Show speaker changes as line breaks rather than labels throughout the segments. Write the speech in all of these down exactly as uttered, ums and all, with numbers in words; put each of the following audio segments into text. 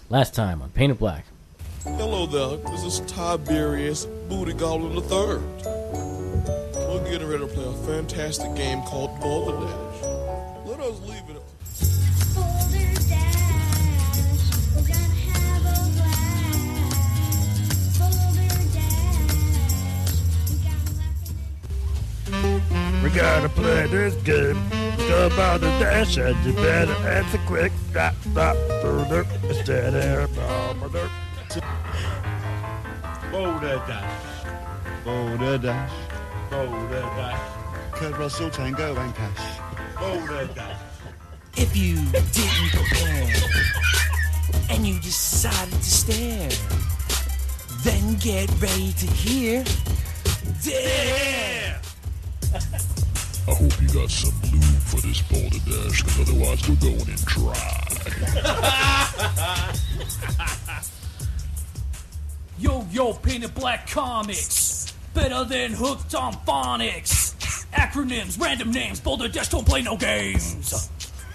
Last time on Painted Black.
Hello there, this is Tiberius Booty Goblin the Third. We're getting ready to play a fantastic game called Boulder Dash. Let us leave it.
Boulder Dash, we're gonna have a blast. Boulder Dash, we gotta laugh.
We gotta play this game. Go about the dash and you better answer quick. Stop, stop, further. Instead of bomber.
Boulder Dash. Boulder Dash. Boulder Dash. Kurt Russell, Tango and Cash. Boulder Dash.
If you didn't prepare and you decided to stare, then get ready to hear Dare!
I hope you got some lube for this Boulder Dash, because otherwise we're going in dry.
Yo, yo, Painted Black Comics. Better than Hooked on Phonics. Acronyms, random names, Boulder Dash don't play no games.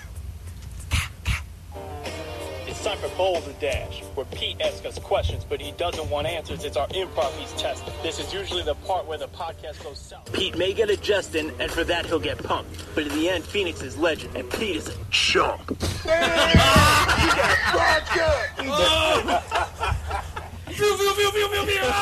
It's time for Boulder Dash, where Pete asks us questions, but he doesn't want answers. It's our improv he's testing. This is usually the part where the podcast goes south. Pete may get a Justin, and for that he'll get punked. But in the end, Phoenix is legend, and Pete is a chump.
You got vodka!
Pew, pew, pew, pew, pew, pew.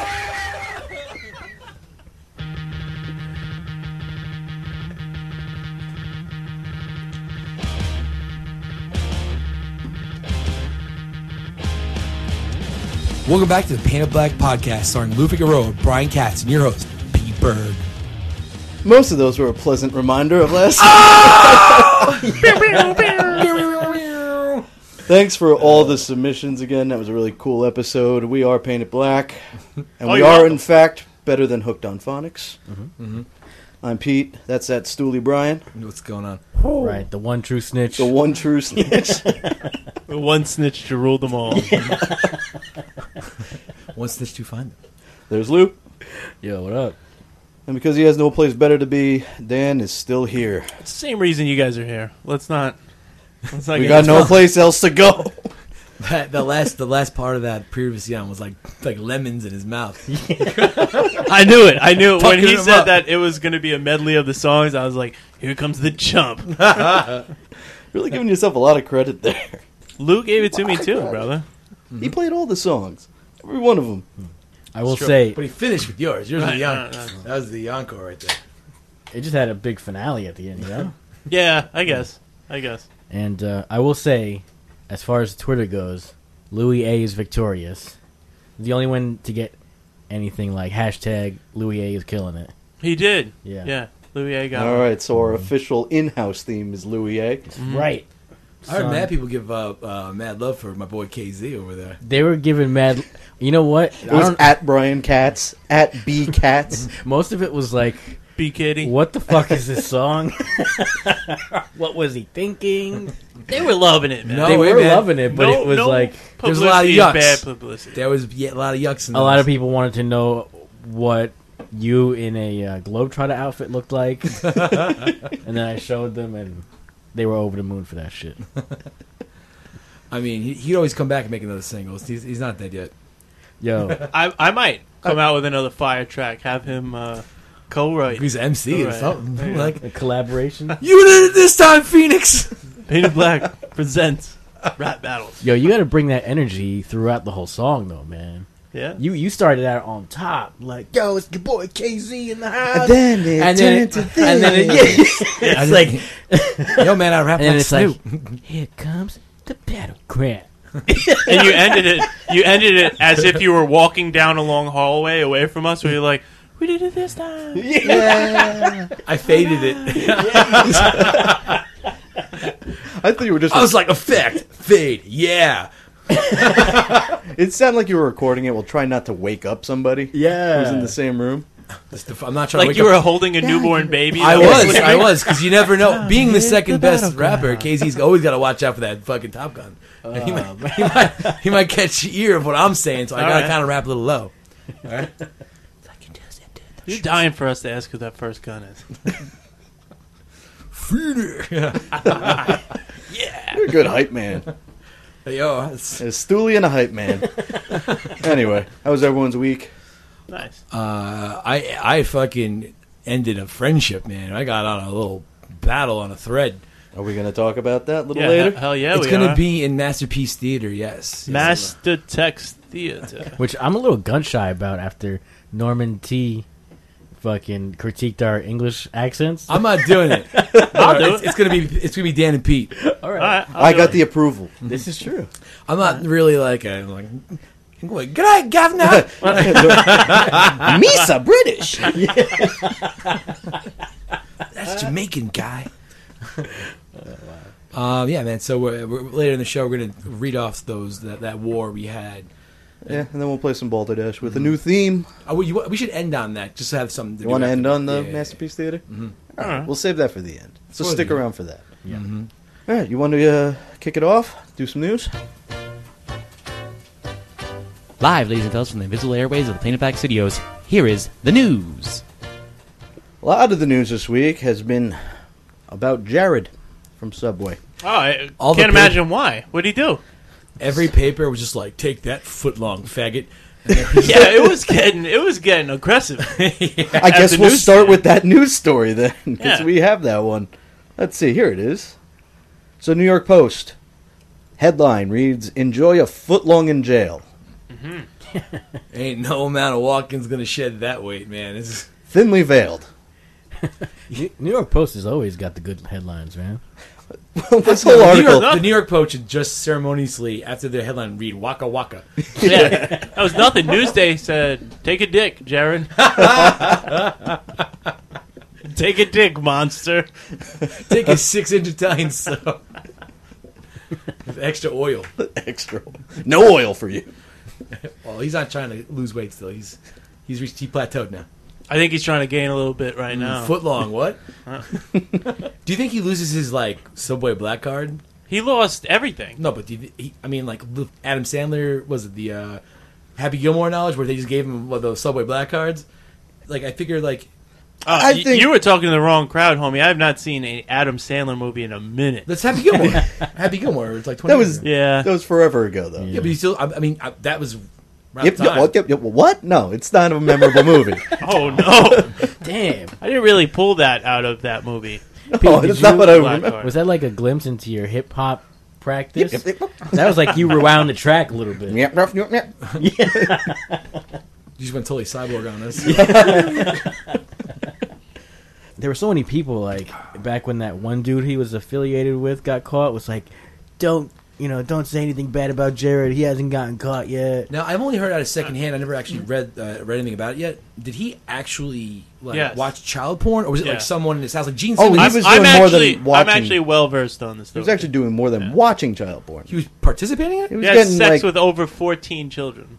Welcome back to the Painted Black Podcast, starring Lou Figueroa, Brian Katz, and your host, Pete Berg.
Most of those were a pleasant reminder of last Thanks for all the submissions again. That was a really cool episode. We are Painted Black, and
Oh,
we
you're
are,
welcome.
in fact, better than Hooked on Phonics.
Mm-hmm.
Mm-hmm.
I'm Pete. That's that Stoolie Brian.
What's going on?
Right, the one true snitch.
The one true snitch.
The one snitch to rule them all.
One snitch to find them.
There's Luke.
Yo, what up?
And because he has no place better to be, Dan is still here.
It's the same reason you guys are here. Let's not. Let's not
We
get
got
into
no
it.
place else to go.
That, the last, the last part of that previous yawn was like like lemons in his mouth.
I knew it. I knew it when
Fucking
he
him
said
up.
that it was going to be a medley of the songs. I was like, "Here comes the chump."
Really giving yourself a lot of credit there.
Luke gave it to me too, brother.
He played all the songs, every one of them.
I will
Sure.
say,
But he finished with yours. Yours was
Right,
the young.
right, right.
That was the encore right there.
it just had a big finale at the end, you know?
Yeah, I guess. I guess.
And uh, I will say, as far as Twitter goes, Louis A is victorious. The only one to get anything like hashtag Louis A is killing it.
He did.
Yeah.
Yeah. Louis A got
All
it.
right, so our official in-house theme is Louis A.
Right.
I heard
Son.
mad people give uh, uh, mad love for my boy K Z over there.
They were giving mad. You know what?
It was at Brian Katz, at B Katz.
Most of it was like,
B Kitty.
what the fuck is this song? What was he thinking?
They were loving it, man.
No
they
way,
were
man.
loving it, but
No-
it was
no
like
There's a lot of
publicity is
yucks.
bad publicity.
There was yeah, a lot of yucks in
a lot of
those.
people wanted to know what you in a uh, Globetrotter outfit looked like. And then I showed them, and they were over the moon for that shit.
I mean, he, he'd always come back and make another single. He's, he's not dead yet.
Yo,
I I might come out with another fire track. Have him uh, co-write.
He's M C or
Right.
something.
There you
Like,
a collaboration.
you did it this time, Phoenix!
Painted Black presents Rap Battles.
Yo, you got to bring that energy throughout the whole song, though, man.
Yeah.
You you started out on top, like, yo, it's your boy K Z in the house.
And then it
and
turned
then it,
to
and then it,
this.
yeah, it's like,
Yo, man, I rap
and
like
then it's
Snoop.
like, here comes the battleground.
And you ended it. You ended it as if you were walking down a long hallway away from us, where you're like, "We did it this time."
Yeah.
I faded it.
I thought you were just.
I was like, effect, fade, yeah.
It sounded like you were recording it while trying not to wake up somebody.
Yeah.
Who was in the same room.
I'm not trying to
Like
wake
you
up.
were holding a newborn baby.
I
that
was,
sleeping.
I was, because you never know. Being the second best
battleground.
rapper, K Z's always got to watch out for that fucking Top Gun. And he, might, he, might, he might catch ear of what I'm saying, so I
All
got to
right.
kind of rap a little low. All right?
You're dying for us to ask who that first gun is.
Feeder.
You're a good hype man.
Yo, it's...
A stoolie and a hype man. Anyway, how was everyone's week?
Nice.
Uh, I I fucking ended a friendship, man. I got on a little battle on a thread.
Are we going to talk about that a little
Yeah,
later?
he- hell yeah,
It's
we
going to
are.
be in Masterpiece Theater, yes.
Master Text Theater.
Which I'm a little gun shy about after Norman T. fucking critiqued our English accents.
I'm not doing it.
I'll do
it's,
it.
it's gonna be it's gonna be Dan and Pete.
All right.
All right, I'll
I
do
got
it.
the approval.
This is true.
I'm not really like a, like. I'm going, good night, governor.
Misa British.
That's Jamaican guy. Um, yeah, man. So we're, we're, later in the show, we're gonna read off those that, that war we had.
Yeah, and then we'll play some Balderdash with a new theme.
Oh, we, you, we should end on that just to have something. To
You
do
want to
after
end
that.
on the
Yeah, yeah, yeah.
Masterpiece Theater?
Mhm.
All right, we'll save that for the end. So
For
stick
the
around
end.
for that.
Yeah.
Mhm.
All right, you want to uh, kick it off? Do some news?
Live, ladies and fellas, from the invisible airways of the Painted Black Studios, here is the news.
A lot of the news this week has been about Jared from Subway.
Oh, I
All the
can't
pa-
imagine why. What'd he do?
Every paper was just like, take that foot long faggot. And there was-
Yeah, it was getting it was getting aggressive.
I
At
guess
the
we'll
news
start
stand.
with that news story then, because
Yeah.
we have that one. Let's see, here it is. So, New York Post headline reads: "Enjoy a foot long in jail."
Ain't no amount of walking's gonna shed that weight, man. It's
Thinly veiled.
New York Post has always got the good headlines, man.
This
the
whole
New
article.
York, the New York Post should just ceremoniously, after their headline, read Waka Waka.
Yeah, that was nothing. Newsday said, "Take a dick, Jared." Take a dick, monster.
Take a six-inch Italian soap with extra oil.
Extra. No oil for you.
Well, he's not trying to lose weight still. He's he's reached he plateaued now.
I think he's trying to gain a little bit right now.
Foot long, what?
Huh?
Do you think he loses his like Subway black card?
He lost everything.
No, but do you, he, I mean, like Adam Sandler was it the uh, Happy Gilmore knowledge where they just gave him what, those Subway black cards? Like I figured, like
Oh,
I
y-
think-
you were talking to the wrong crowd, homie. I have not seen an Adam Sandler movie in a minute.
that's Happy Gilmore. Happy Gilmore. It's like twenty.
That
years
was
ago.
Yeah.
that was forever ago, though.
Yeah, but he still. I, I mean, I, that was. around
Yep,
the
yep,
time.
what, yep, yep, what? No, it's not a memorable movie.
Oh no!
Damn.
I didn't really pull that out of that movie.
No,
did
that's not
you-
what I
Black
remember.
Card.
Was that like a glimpse into your hip hop practice?
Yep, yep, yep.
That was like you rewound the track a little bit.
Yep, yep, yep, yep.
You just went totally cyborg on us.
There were so many people, like, back when that one dude he was affiliated with got caught, was like, don't, you know, don't say anything bad about Jared. He hasn't gotten caught yet.
Now I've only heard out of secondhand. I never actually read uh, read anything about it yet. Did he actually like
Yes.
watch child porn, or was it
Yeah.
like someone in his house, like Gene
Oh,
Simmons?
he
I'm,
was
I'm
doing more than
actually, I'm
watching.
actually well versed on this.
He was
story.
actually doing more than watching child porn.
He was participating in it.
He was
He has
getting
sex
like
with over fourteen children.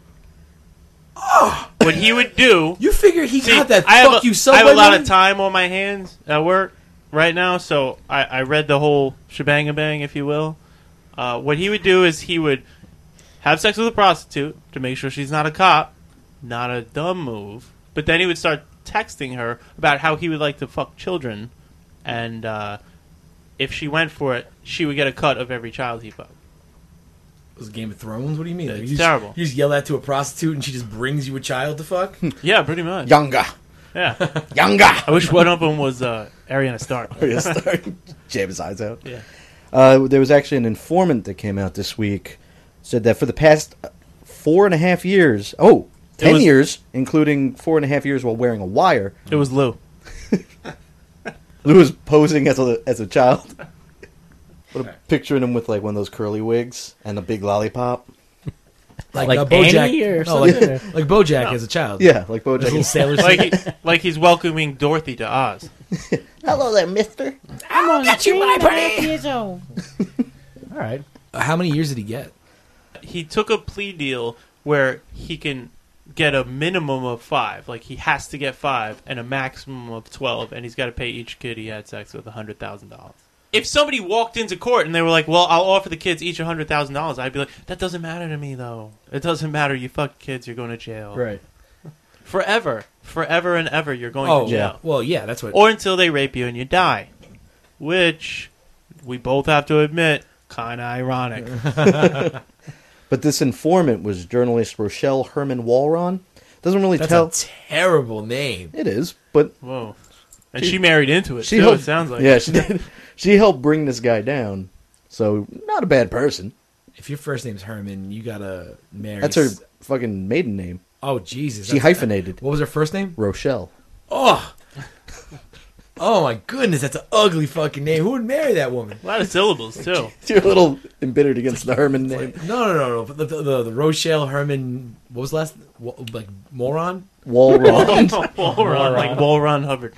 What he would do?
You figure he
See,
got that
I have
fuck
a,
you
I
Subway
have a lot
money?
of time on my hands at work right now, so I, I read the whole shebang bang, if you will. Uh, what he would do is he would have sex with a prostitute to make sure she's not a cop. Not a dumb move. But then he would start texting her about how he would like to fuck children, and uh, if she went for it, she would get a cut of every child he fucked.
It was Game of Thrones. What do you mean? Like,
It's
you just,
terrible.
You just yell that to a prostitute, and she just brings you a child to fuck.
Yeah, pretty much.
younger,
Yeah.
younger.
I wish one of them was uh, Ariana Stark.
Jam his eyes out.
Yeah.
Uh, there was actually an informant that came out this week, said that for the past four and a half years, oh, ten
was-
years, including four and a half years while wearing a wire,
It was Lou.
Lou was posing as a as a child. What a, picturing him with like one of those curly wigs and a big lollipop.
Like,
Like
uh, BoJack,
Annie or
no, like,
something?
like BoJack as a child.
Yeah, like
His little
Bojack.
sailor
Like,
suit.
he, like he's welcoming Dorothy to Oz.
Hello there, mister.
I'm on get you, my buddy. Years old.
All right.
Uh, How many years did he get?
He took a plea deal where he can get a minimum of five. Like, he has to get five and a maximum of twelve, and he's got to pay each kid he had sex with one hundred thousand dollars. If somebody walked into court and they were like, well, I'll offer the kids each one hundred thousand dollars, I'd be like, that doesn't matter to me, though. It doesn't matter. You fuck kids, you're going to jail.
Right.
Forever. Forever and ever, you're going
Oh,
to jail.
well, yeah, that's what.
Or until they rape you and you die. Which, we both have to admit, Kind of ironic.
But this informant was journalist Rochelle Herman Walron. Doesn't really
That's
tell.
a terrible name.
It is, but
Whoa. And she, she married into it,
she
too,
helped,
it sounds like.
Yeah, she did. She helped bring this guy down. So, not a bad person.
If your first name's Herman, you gotta marry...
That's her fucking maiden name.
Oh, Jesus.
She
That's-
hyphenated.
What was her first name?
Rochelle.
Oh! Oh, my goodness. That's an ugly fucking name. Who would marry that woman?
A lot of syllables, too.
You're a little embittered against the Herman name.
No, no, no, no. The, the, the, the Rochelle Herman... What was the last... Wa- Like, moron?
Walron.
Walron, like Walron Hubbard.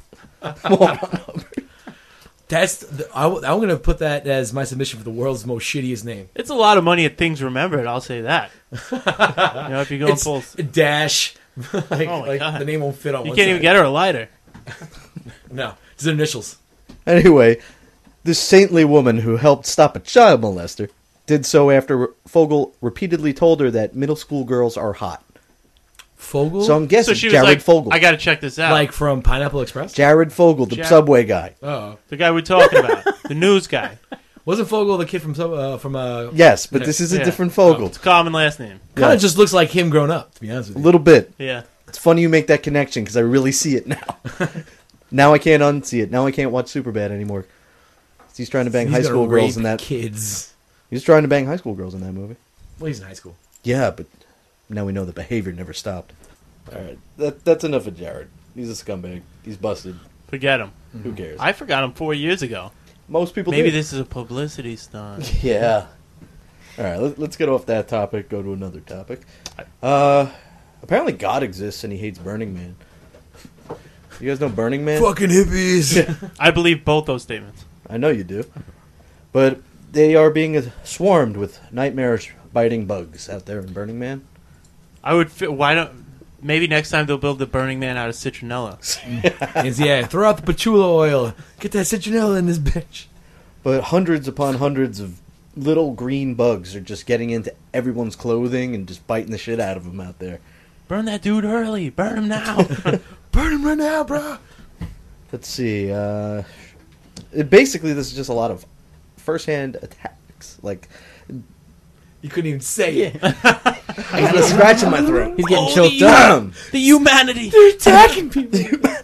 That's the, I, am going to put that as my submission for the world's most shittiest name.
It's a lot of money at Things Remembered, I'll say that. You know, if you go and
It's
pull...
Dash. like,
Oh, my
like
God.
the name won't fit on
You
one
can't
side.
even get her a lighter.
No, it's the initials.
Anyway, this saintly woman who helped stop a child molester did so after Fogel repeatedly told her that middle school girls are hot.
Fogel?
So I'm guessing
So she was
Jared
like,
Fogel.
I got to check this out.
Like from Pineapple Express?
Jared Fogel, the
Jar-
subway guy.
Oh.
The guy we're talking about. The news guy.
Wasn't Fogel the kid from Sub- uh, from uh
Yes, but this is a
Yeah.
different Fogel.
It's a common last name.
Kind
Yeah.
of just looks like him grown up, to be honest with
A
you.
little bit.
Yeah.
It's funny you make that connection because I really see it now. Now I can't unsee it. Now I can't watch Superbad anymore. He's trying to bang
He's
high
gonna
school girls
rape
in that.
kids.
He's trying to bang high school girls in that movie.
Well, he's in high school.
Yeah, but now we know the behavior never stopped. All right, that that's enough of Jared. He's a scumbag. He's busted.
Forget him.
Who cares?
I forgot him four years ago.
Most people
Maybe
did.
this is a publicity stunt.
Yeah. All right, let, let's get off that topic. Go to another topic. Uh, apparently God exists and he hates Burning Man. You guys know Burning Man?
Fucking hippies.
I believe both those statements.
I know you do. But they are being swarmed with nightmarish biting bugs out there in Burning Man.
I would. Fi- why don't? Maybe next time they'll build the Burning Man out of citronella.
It's, yeah, throw out the patchouli oil. Get that citronella in this bitch.
But hundreds upon hundreds of little green bugs are just getting into everyone's clothing and just biting the shit out of them out there.
Burn that dude early. Burn him now.
Burn him right now, bro.
Let's see. Uh, it, basically, this is just a lot of first-hand attacks. Like,
You couldn't even say it.
I got a scratch in my throat.
He's getting
Oh,
choked
the,
up.
The humanity.
They're attacking people.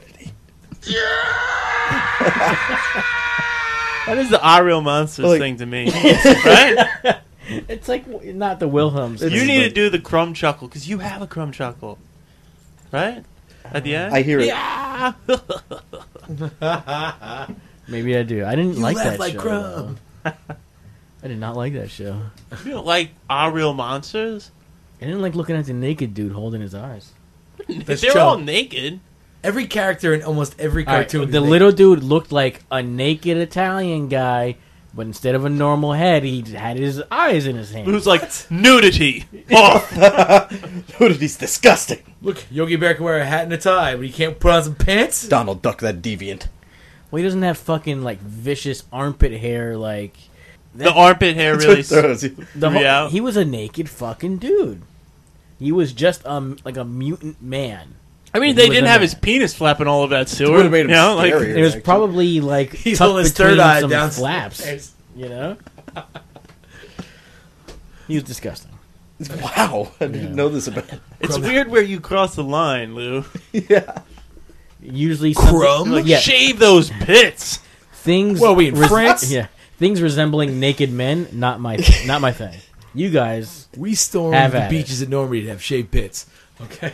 That is the Our Real Monsters
Like-
thing to me, right?
It's like not the Wilhelms.
You
thing,
need to
but-
do the crumb chuckle because you have a crumb chuckle, right? At the end,
I hear it.
Yeah.
Maybe I do. I didn't
You
like
laugh
that
like
show.
Crumb.
though. I did not like that show.
You don't like Our Real Monsters?
I didn't like looking at the naked dude holding his eyes.
That's
They're
Joe.
all naked.
Every character in almost every
All right,
cartoon.
the
is
little dude looked like a naked Italian guy, but instead of a normal head, he had his eyes in his hand.
Who's like nudity? Oh,
Nudity's disgusting.
Look, Yogi Bear can wear a hat and a tie, but he can't put on some pants.
Donald Duck, that deviant.
Well, he doesn't have fucking like vicious armpit hair like
the armpit hair
That's
really.
what throws you.
the
threw you
whole,
out?
He was a naked fucking dude. He was just um like a mutant man.
I mean,
He
they
was
didn't
a
have
man.
his penis flapping all over that sewer.
would've made him
you know, like
scarier.
It was
actually.
probably like
He's
tucked
on his
between
third eye
some
down
flaps. You know, he was disgusting.
Wow, I didn't
Yeah.
know this about.
it's weird where you cross the line, Lou.
Yeah.
Usually, something-
Crumb?
like, yeah,
Shave those pits.
things.
What, we in
res-
France?
Yeah, things resembling naked men. Not my, not my thing. You guys,
We stormed
Have
the
at it.
beaches at Normandy to have shaved pits. Okay.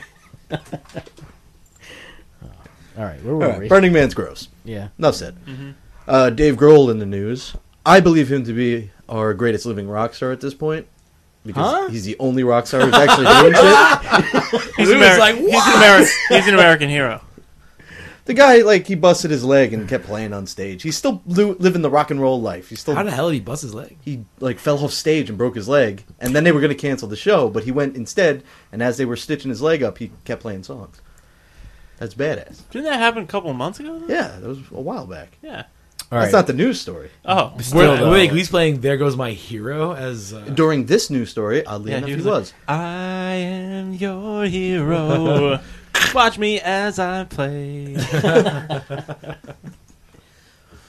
all right. Where were
All right,
we?
Burning Man's gross.
Yeah.
Enough said. Uh, Dave Grohl in the news. I believe him to be our greatest living rock star at this point. Because
Huh?
he's the only rock star who's actually doing shit.
He's,
Lou's
Ameri-
like,
he's
"What?"
an American. He's an American hero.
The guy, like, he busted his leg and kept playing on stage. He's still lo- living the rock and roll life. He's still
How the hell did he bust his leg?
he like fell off stage and broke his leg, and then they were going to cancel the show, but he went instead. And as they were stitching his leg up, he kept playing songs. That's badass.
Didn't that happen a couple of months ago? though?
Yeah, that was a while back.
Yeah.
All
That's
right.
not the news story.
Oh,
Still, though.
Wait, he's playing "There Goes My Hero" as. Uh,
During this news story, oddly
Yeah,
enough,
he
he
was
was.
like, I am your hero. Watch me as I play.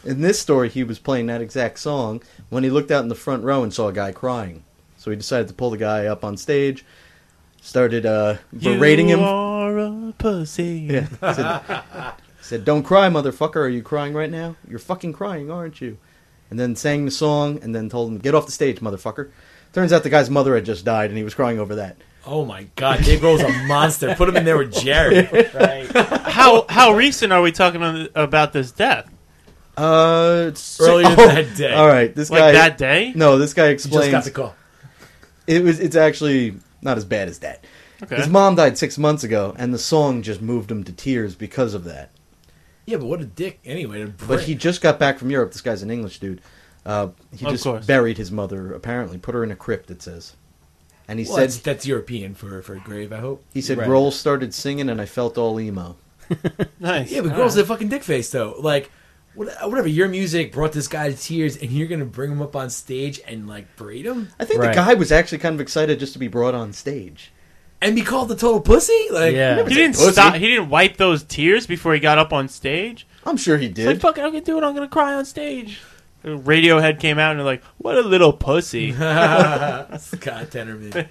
In this story, he was playing that exact song when he looked out in the front row and saw a guy crying. So he decided to pull the guy up on stage, started uh, berating
you
him.
You are a pussy.
Yeah. He said, he said, don't cry, motherfucker. Are you crying right now? You're fucking crying, aren't you? And then sang the song and then told him, get off the stage, motherfucker. Turns out the guy's mother had just died and he was crying over that.
Oh my god, Dave Grohl's a monster. Put him in there with Jared.
Right.
How how recent are we talking on, about this death?
Uh, it's
Earlier
oh,
that day.
All right, this
Like
guy.
that day?
No, this guy
He
explains.
just got the call.
It was. It's actually not as bad as that.
Okay.
His mom died six months ago, and the song just moved him to tears because of that.
Yeah, but what a dick anyway. To
But he just got back from Europe. This guy's an English dude. Uh, he
Of
just
course.
buried his mother. Apparently, put her in a crypt. It says, and he
well,
said
that's, that's European for, for a grave, I hope.
he said
Right.
Grohl started singing, and I felt all emo.
Nice.
Yeah, but Grohl's a fucking dick face, though. Like, what- whatever, your music brought this guy to tears, and you're going to bring him up on stage and, like, berate him?
I think
Right.
the guy was actually kind of excited just to be brought on stage.
And be called the total pussy? Like,
Yeah.
He didn't
Pussy.
stop. He didn't wipe those tears before he got up on stage.
I'm sure he
It's like,
did.
fuck it, I'm gonna do it. I'm gonna cry on stage. Radiohead came out and they're like, "What a little pussy."
God, Tenderman.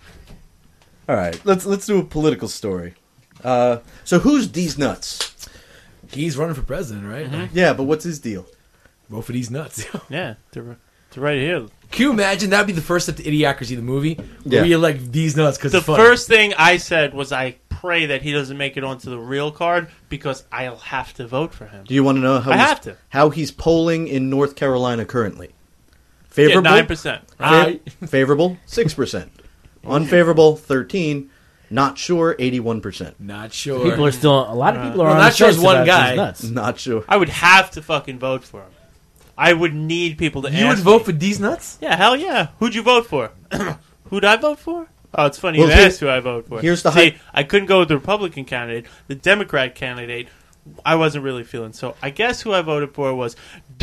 All right, let's let's do a political story. Uh, so who's D's nuts?
He's running for president, right?
Mm-hmm.
Like,
Yeah, but what's his deal?
vote for these nuts.
Yeah, to, to right here.
Can you imagine? That'd be the first step to Idiocracy, the movie,
Yeah.
where you like these nuts because
The first thing I said was, I pray that he doesn't make it onto the real card because I'll have to vote for him.
Do you want to know how
I
he's,
have to.
how he's polling in North Carolina currently?
Yeah,
Favorable,
nine percent.
Fa- favorable, six percent. Unfavorable, thirteen. Not sure, eighty-one percent.
Not sure.
People are still. A lot of people are
Well,
on
not
the
sure
fence
is one
about
guy.
these nuts.
Not sure.
I would have to fucking vote for him. I would need people to.
You would
ask
vote
me.
for these nuts?
Yeah, hell yeah. Who'd you vote for? Who'd I vote for? Oh, it's funny
Well,
you
here-
asked who I vote for.
here's the
See,
hype-
I couldn't go with the Republican candidate. The Democrat candidate, I wasn't really feeling. So I guess who I voted for was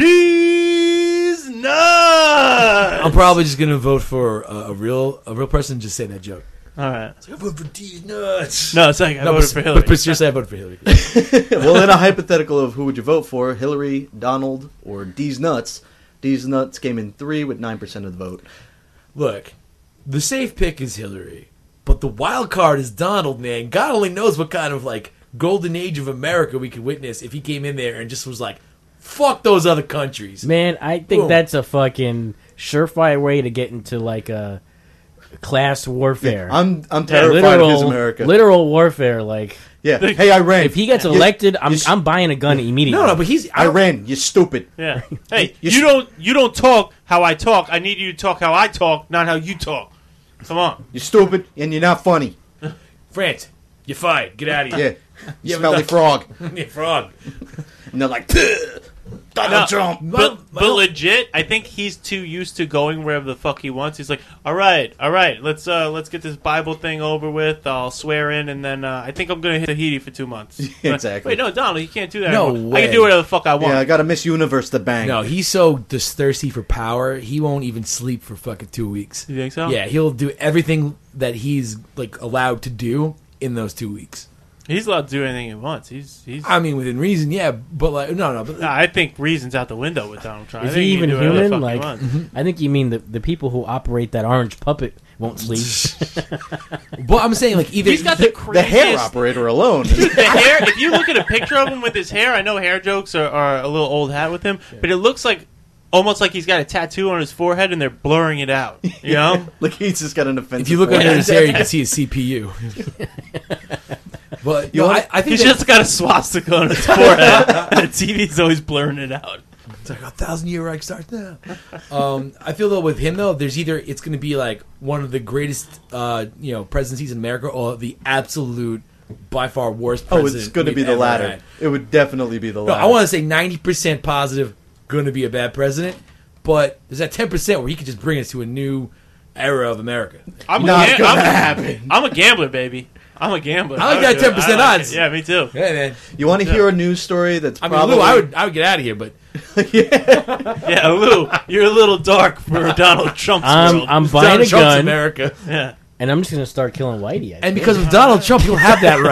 D's nuts.
I'm probably just gonna vote for uh, a real a real person. Just say that joke.
All right.
I voted for these nuts.
No, it's like I
No,
voted
but,
for Hillary.
But, but seriously, I voted for Hillary.
Well, in a hypothetical of who would you vote for, Hillary, Donald, or D's nuts, D's nuts came in three with nine percent of the vote.
Look, the safe pick is Hillary, but the wild card is Donald. Man, God only knows what kind of like golden age of America we could witness if he came in there and just was like, "Fuck those other countries."
Man, I think
Boom.
that's a fucking surefire way to get into like a class warfare.
I'm I'm terrified of his America.
Literal warfare, like
Yeah. Hey, Iran.
if he gets
You-
elected, I'm
you-
I'm buying a gun immediately.
No, no, but he's
Iran, you stupid.
Yeah. Hey,
You
you,
s-
don't you don't talk how I talk. I need you to talk how I talk, not how you talk. Come on.
You're stupid, and you're not funny.
France. You're fired. Get out of here.
Yeah.
Yeah,
Smelly
but-
frog.
Yeah, frog.
And they're like, "Tuh, Donald
No,
Trump.
But, but legit, I think he's too used to going wherever the fuck he wants. He's like, all right, all right, let's uh, let's get this Bible thing over with. I'll swear in, and then uh, I think I'm gonna hit Tahiti for two months.
Exactly.
Wait, no, Donald, you can't do that.
No
anymore. I
way.
can do whatever the fuck I want.
Yeah, I got a Miss Universe to bang.
No, he's so just thirsty for power. He won't even sleep for fucking two weeks.
You think so?
Yeah, he'll do everything that he's like allowed to do in those two weeks.
He's allowed to do anything he wants. He's he's.
I mean, within reason, yeah, but like, no, no, but
Nah, I think reason's out the window with Donald Trump. I
Is
think
he
can
even
do whatever the
human?
fuck he
Like,
wants.
I think you mean the the people who operate that orange puppet won't sleep.
but I'm saying like either
He's got the
The
craziest
hair operator alone.
the hair. If you look at a picture of him with his hair, I know hair jokes are, are a little old hat with him, but it looks like almost like he's got a tattoo on his forehead and they're blurring it out. You know,
like he's just got an offensive
if you look
forehead.
under his hair, you can see his C P U. But
You
no,
wanna-
I, I think
he's
that-
just got a swastika on his forehead, and the T V's always blurring it out.
It's like a thousand year Reich starts now. um, I feel though with him though, there's either it's going to be like one of the greatest, uh, you know, presidencies in America, or the absolute by far worst.
Oh,
president
it's going to
we've
be the
ever
latter.
had.
It would definitely be the
No,
latter.
I want to say ninety percent positive, going to be a bad president, but there's that ten percent where he could just bring us to a new era of America.
I'm
Not
a, gam-
gonna
I'm,
happen.
I'm a gambler, baby. I'm a gambler.
I like
would
that
do it.
ten percent
I like
odds.
it. Yeah, me too.
Hey man,
You want to hear a news story that's
I mean,
probably...
Lou, I would I would get out of here, but
Yeah, Lou, you're a little dark for Donald Trump's
I'm
world.
I'm buying
Donald
a
Trump's
gun
America.
yeah.
And I'm just gonna start killing Whitey. I
And
think.
because of Donald Trump, he'll have that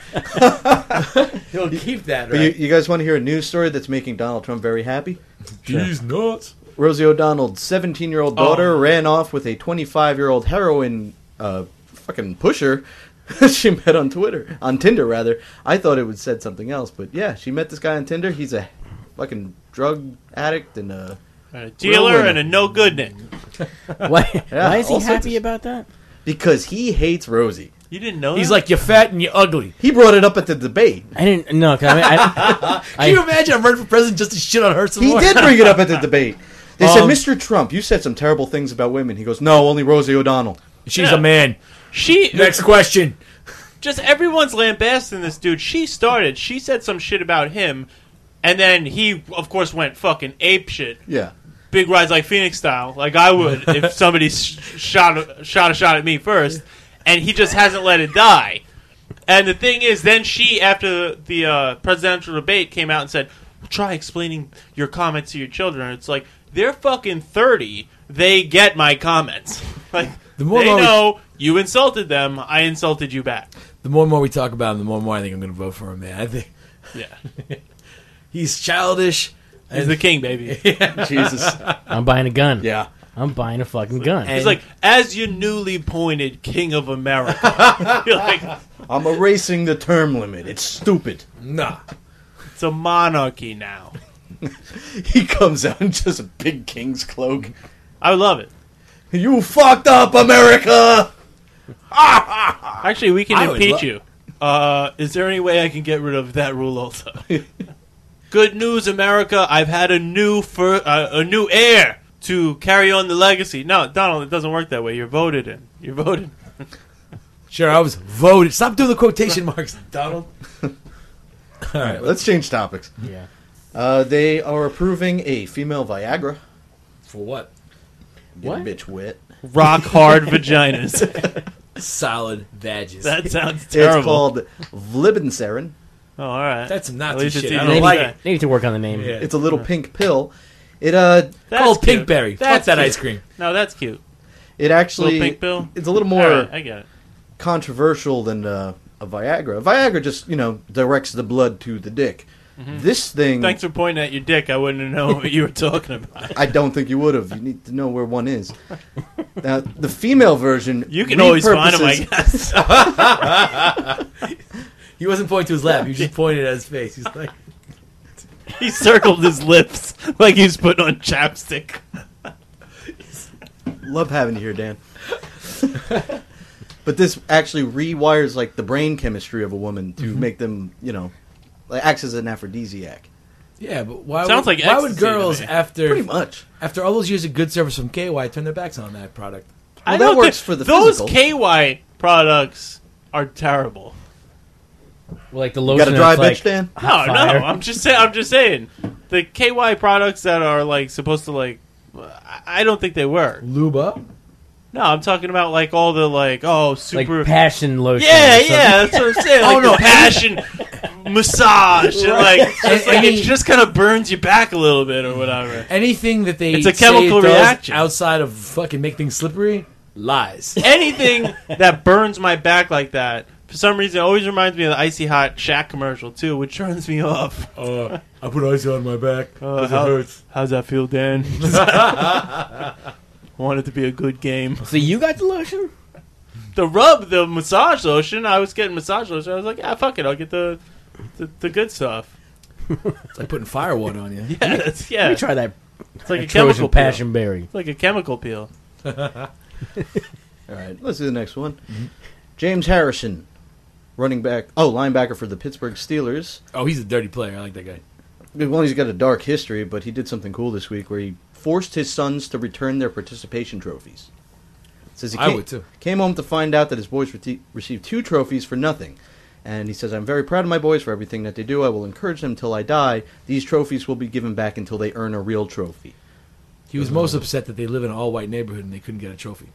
right. He'll keep that
But
right.
you, you guys want to hear a news story that's making Donald Trump very happy?
These nuts.
Rosie O'Donnell's seventeen-year-old daughter
Oh.
ran off with a twenty-five-year-old heroin uh, fucking pusher she met on Twitter, on Tinder rather. I thought it would said something else, but yeah, she met this guy on Tinder. He's a fucking drug addict and a,
A dealer and a no good Nick.
Why,
Yeah,
why is he
all sorts
happy
of-
about that?
because he hates Rosie.
You didn't know
He's
that?
like, you're fat and you're ugly.
He brought it up at the debate.
I didn't no. 'Cause I, mean, I,
Can you imagine I'm running for president just to shit on her some
He
more?
did bring it up at the debate. They said,
Um,
Mister Trump, you said some terrible things about women. He goes, no, only Rosie O'Donnell.
She's
Yeah.
a man.
She
Next question.
just everyone's lambasting this dude. She started. She said some shit about him, and then he, of course, went fucking ape shit.
Yeah.
Big Rise like Phoenix style, like I would if somebody sh- shot a, shot a shot at me first, and he just hasn't let it die. And the thing is, then she, after the uh, presidential debate, came out and said, "Try explaining your comments to your children." It's like they're fucking thirty. They get my comments. Like
The more
they
and more we-
know you insulted them. I insulted you back.
The more and more we talk about him, the more and more I think I'm going to vote for him, man. I think
Yeah,
he's childish.
he's
and-
the king, baby.
Jesus.
I'm buying a gun.
Yeah.
I'm buying a fucking gun.
He's like, as your newly appointed king of America. You're like,
I'm erasing the term limit. It's stupid.
Nah.
it's a monarchy now.
He comes out in just a big king's cloak.
I would love it.
You fucked up, America!
Actually, we can
I would
impeach
lo-
you. Uh, is there any way I can get rid of that rule also? Good news, America! I've had a new fir- uh, a new heir to carry on the legacy. No, Donald, it doesn't work that way. You're voted in. You're voted.
Sure, I was voted. Stop doing the quotation marks, Donald.
All right, let's change topics.
yeah.
Uh, they are approving a female Viagra.
For what?
Get
What?
a bitch wet.
Rock hard vaginas.
Solid badges.
That sounds terrible.
It's called Vlibenserin.
Oh, all right.
That's some Nazi
At least it's
shit.
easy
I
to
don't
They
like
need,
it.
they need to work on the name.
Yeah.
It's a little pink pill. It uh,
That's
Called
cute.
Pinkberry. Fuck
That's
that
cute.
ice cream.
No, that's cute.
it actually
Little pink pill?
it's a little more
All right, I get it.
controversial than uh, a Viagra. Viagra just you know directs the blood to the dick. This thing,
Thanks for pointing at your dick. I wouldn't have known what you were talking about.
I don't think you would have. You need to know where one is. Now, the female version,
You can always find him, I
repurposes-
guess.
He wasn't pointing to his lap. He was just pointing at his face. He's like,
He circled his lips like he was putting on chapstick.
Love having you here, Dan. But this actually rewires like the brain chemistry of a woman to
Mm-hmm.
make them, you know, like acts as an aphrodisiac.
yeah, but why?
Sounds
would,
like
why would
ecstasy to
girls
me.
after
Pretty much.
after all those years of good service from K Y turn their backs on that product?
Well,
I
that
don't
works
think-
for the
those
physical.
K Y products are terrible.
Well, like the
You
lotion.
got a dry
that's
bitch,
like,
Dan?
No,
hot
no.
fire.
I'm just saying. I'm just saying. The K Y products that are like supposed to like, I- I don't think they work.
Luba.
No, I'm talking about like all the like oh
like
super.
passion lotion.
yeah,
or something.
yeah, that's what I'm saying. Like
Oh, no,
the passion massage, and like it's just, like,
Any-
it just kind of burns you back a little bit or whatever.
Anything that they
It's a
say
chemical
it does
reaction.
outside of fucking make things slippery, lies.
Anything that burns my back like that, for some reason, it always reminds me of the Icy Hot Shaq commercial too, which turns me off.
Uh, I put ice on my back
Uh,
because
how-
it hurts.
How's that feel, Dan? Want it to be a good game.
So you got the lotion?
The rub, the massage lotion. I was getting massage lotion. I was like, yeah, fuck it. I'll get the the, the good stuff.
It's like putting fire water on you.
Yeah, that's, yeah.
Let me try that.
It's like a
Trojan
chemical
passion
peel.
berry.
It's like a chemical peel.
All right, let's do the next one. James Harrison, running back, oh, linebacker for the Pittsburgh Steelers.
Oh, he's a dirty player. I like that guy.
Well, he's got a dark history, but he did something cool this week where he forced his sons to return their participation trophies. Says he
I
came,
would, too.
came home to find out that his boys rete- received two trophies for nothing. And he says, I'm very proud of my boys for everything that they do. I will encourage them until I die. These trophies will be given back until they earn a real trophy.
He was most upset that they live in an all-white neighborhood and they couldn't get a trophy.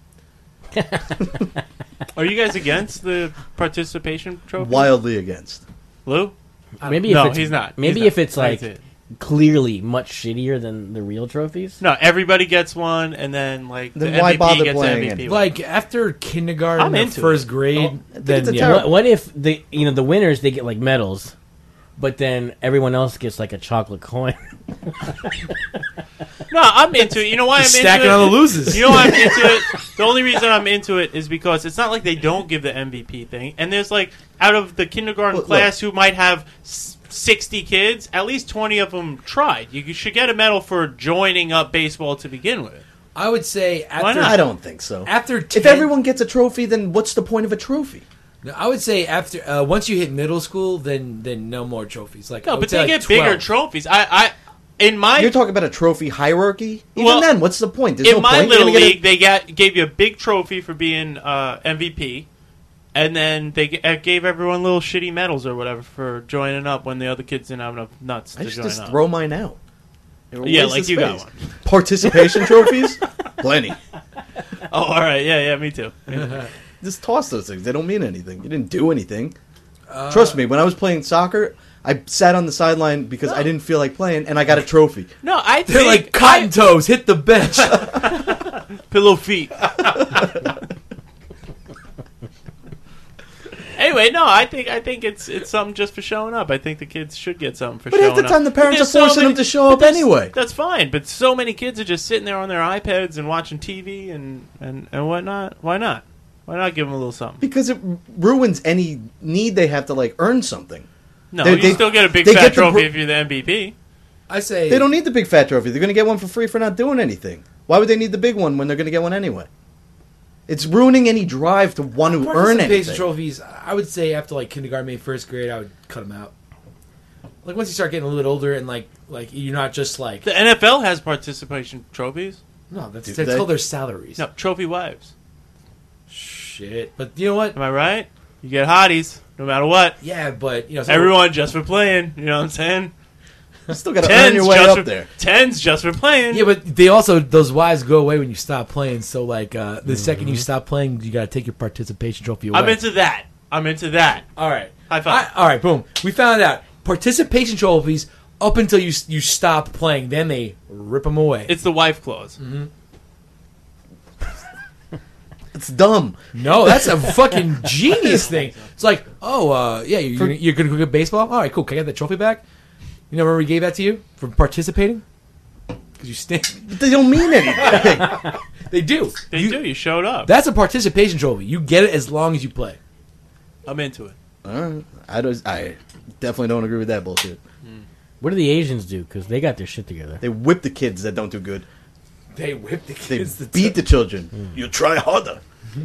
Are you guys against the participation trophy?
Wildly against.
Lou?
Maybe
no,
if it's,
he's not.
Maybe
He's
if
not.
it's
I
like
see it.
clearly much shittier than the real trophies?
No, everybody gets one, and then like
Then
the
why
M V P
bother
gets
playing
the M V P.
it?
one.
Like after kindergarten,
I'm
or
into
first
it.
grade,
Oh,
then
it's a
yeah.
terrible-
What, what if the you know the winners they get like medals, but then everyone else gets like a chocolate coin?
No, I'm into it. You know why I'm
Just
into
stacking
it?
on the losers.
You know why I'm into it? The only reason I'm into it is because it's not like they don't give the M V P thing. And there's like, out of the kindergarten
Look,
class who might have s- sixty kids, at least twenty of them tried. You should get a medal for joining up baseball to begin with.
I would say after
Why not?
I don't think so.
after ten,
If everyone gets a trophy, then what's the point of a trophy?
No, I would say after uh, once you hit middle school, then then no more trophies. Like I
No,
would
but
say,
they
like
get bigger
twelve.
trophies. I, I, in my
You're talking about a trophy hierarchy? Even
Well,
then, what's the point? There's
in
no
my
point. You're
little
gonna get a-
league, they got gave you a big trophy for being uh, M V P, and then they g- uh, gave everyone little shitty medals or whatever for joining up when the other kids didn't have enough nuts
I
to
just,
join
just
up.
throw mine out. It
Yeah,
wastes
like you got
space.
one.
Participation trophies? Plenty.
Oh, all right, yeah, yeah, me too.
Just toss those things. They don't mean anything. You didn't do anything.
Uh,
Trust me, when I was playing soccer, I sat on the sideline because I didn't feel like playing, and I got a trophy.
No, I
They're
think
like cotton toes. Hit the bench.
pillow feet. Anyway, no, I think I think it's it's something just for showing up. I think the kids should get something for
But
showing
half the
up.
time the parents
But
are
there's
forcing them to show
but
up
there's-
anyway.
That's fine, but so many kids are just sitting there on their iPads and watching T V and, and, and whatnot. Why not? Why not give them a little something?
Because it ruins any need they have to like earn something.
No,
They-
you
they-
still get a big
they
fat
get the
trophy
br-
if you're the M V P.
I say
They don't need the big fat trophy. They're going to get one for free for not doing anything. Why would they need the big one when they're going to get one anyway? It's ruining any drive to want to earn
Participation
anything.
trophies. I would say after like kindergarten, maybe first grade, I would cut them out. Like once you start getting a little bit older and like like you're not just like
The N F L has participation trophies.
no, that's
Do
that's
they?
called their salaries.
No, trophy wives.
Shit, but you know what?
Am I right? You get hotties no matter what.
Yeah, but you know so-
Everyone just for playing. You know what I'm saying?
You still got to earn
Tens
your way
just
up
for,
there.
Tens just for playing.
Yeah, but they also those wives go away when you stop playing. So like uh, the second you stop playing, you got to take your participation trophy away.
I'm into that. I'm into that.
All right,
High five.
I- all right, boom. We found out participation trophies up until you you stop playing. Then they rip them away.
It's the wife clause.
Mm-hmm.
It's dumb.
No, that's a fucking genius thing. It's like, oh, uh, yeah, you're,
For-
you're going to go get baseball? All right, cool. Can I get that trophy back? You know, remember we gave that to you for participating? Because you stink.
But they don't mean anything.
They do.
They
You-
do. You showed up.
That's a participation trophy. You get it as long as you play.
I'm into it.
All right. I, don't, I definitely don't agree with that bullshit.
What do the Asians do? Because they got their shit together.
They whip the kids that don't do good.
They whip the
They
kids. to
beat the children. You try harder.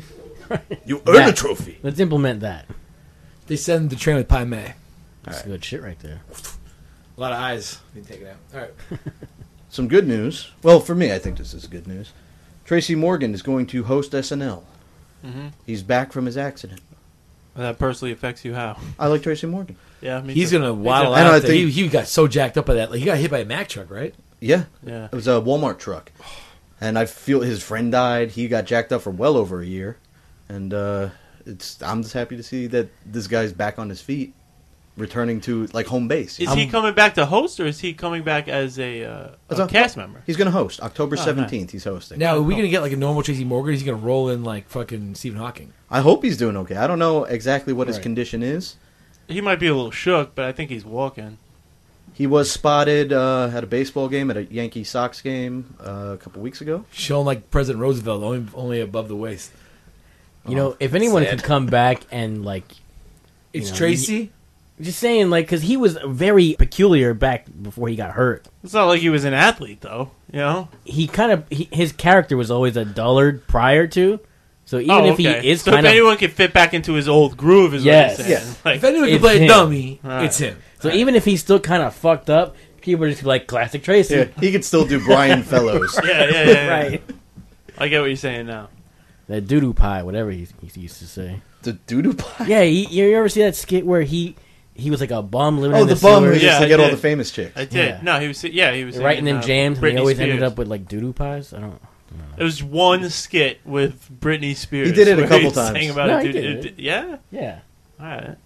You earn
That-
a trophy.
Let's implement that.
They send them to train with Pai Mei.
That's good shit right there.
A lot of eyes being taken out. All right.
Some good news. Well, for me, I think this is good news. Tracy Morgan is going to host S N L.
Mm-hmm.
He's back from his accident.
That personally affects you how?
I like Tracy Morgan.
Yeah, me
He's
too.
going to
Me
waddle
too.
I know, I
out there.
think-
He, he got so jacked up by that. Like, he got hit by a Mack truck, right?
Yeah.
Yeah.
It was a Walmart truck. And I feel his friend died. He got jacked up for well over a year. And uh, it's I'm just happy to see that this guy's back on his feet, returning to, like, home base.
Is
I'm-
he coming back to host, or is he coming back as a, uh,
As
a
a-
cast member?
He's going to host. October
Oh, nice.
seventeenth, he's hosting.
Now, are we going to get like a normal Tracy Morgan? Or is he going to roll in like fucking Stephen Hawking?
I hope he's doing okay. I don't know exactly what his
Right.
condition is.
He might be a little shook, but I think he's walking.
He was spotted uh, at a baseball game, at a Yankee Sox game uh, a couple weeks ago.
Showing like President Roosevelt, only only above the waist.
You know, if anyone
sad.
could come back and like, you
It's
know,
Tracy.
y- just saying, like, because he was very peculiar back before he got hurt.
It's not like he was an athlete, though. You know.
He kind of he, his character was always a dullard prior to, so even
oh,
if
okay.
he is
so
kind
if
of
anyone can fit back into his old groove, is
Yes.
what he's saying.
Yeah.
Like,
If anyone can
it's
play a
him.
dummy,
Right.
it's him.
so even if he's still kind of fucked up, people are just like classic Tracy,
Yeah, he could still do Brian Fellows.
yeah, yeah, yeah, yeah.
right?
I get what you're saying now.
That doo doo pie, whatever he, he used to say.
The doo-doo pie.
Yeah, he, you ever see that skit where he he was like a bum living
Oh,
in
the
the,
bum who
sewers,
used
Yeah,
to
I
get all
did.
the famous chicks.
I did.
Yeah.
No, he was. Yeah, he was
writing them
uh,
jams, and he
Britney
always
Spears.
ended up with like doo doo pies. I don't.
It was one skit with Britney Spears.
He did it a
where
couple
he
sang
times. About
No,
it.
he
Dude,
did
it-
it.
Yeah.
Yeah,
All right.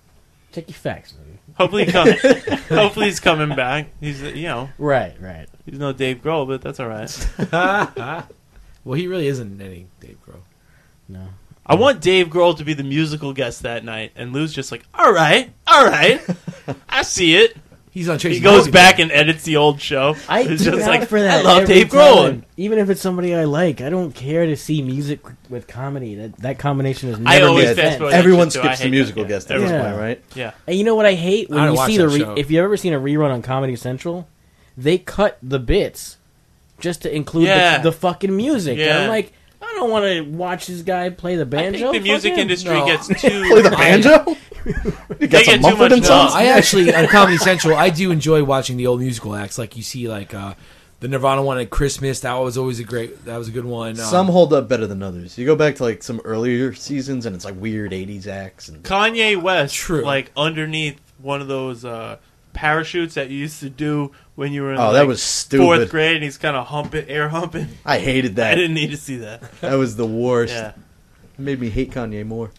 Check your facts.
Hopefully, he comes, hopefully he's coming back. He's uh, you know
Right, right.
he's no Dave Grohl, but that's all right.
Well, he really isn't any Dave Grohl.
No.
I want Dave Grohl to be the musical guest that night, and Lou's just like, all right, all right, I see it.
He's on Chasing
He goes
Amy.
back and edits the old show.
I
It's
tune
just
out
like,
for that.
I love
every
Dave Grohl.
time. Even if it's somebody I like, I don't care to see music with comedy. That that combination is never
I always
made
fast
sense.
forward that
Everyone
shit, too. I
skips the
hate
musical
that, yeah.
guest at this
Yeah.
point, right?
Yeah.
And you know what I hate
I
when
don't
you
watch
see the
that
re-
show.
if you ever seen a rerun on Comedy Central, they cut the bits just to include
Yeah.
the, the fucking music. And
Yeah.
I'm like, I don't want to watch this guy play the
I
banjo.
think the music
Fuck him.
industry
No.
gets too...
Play the banjo? You
They
got
get
some
too
Mumford
much
and Sons?
love.
I actually, on Comedy Central, I do enjoy watching the old musical acts. Like you see, like uh, the Nirvana one at Christmas. That was always a great. That was a good one. Um,
Some hold up better than others. You go back to like some earlier seasons, and it's like weird eighties acts. And
Kanye West,
True.
like underneath one of those uh, parachutes that you used to do when you were in
Oh,
like,
that was stupid.
fourth grade, and he's kind of humping, air humping.
I hated that.
I didn't need to see that.
That was the worst.
Yeah.
It made me hate Kanye more.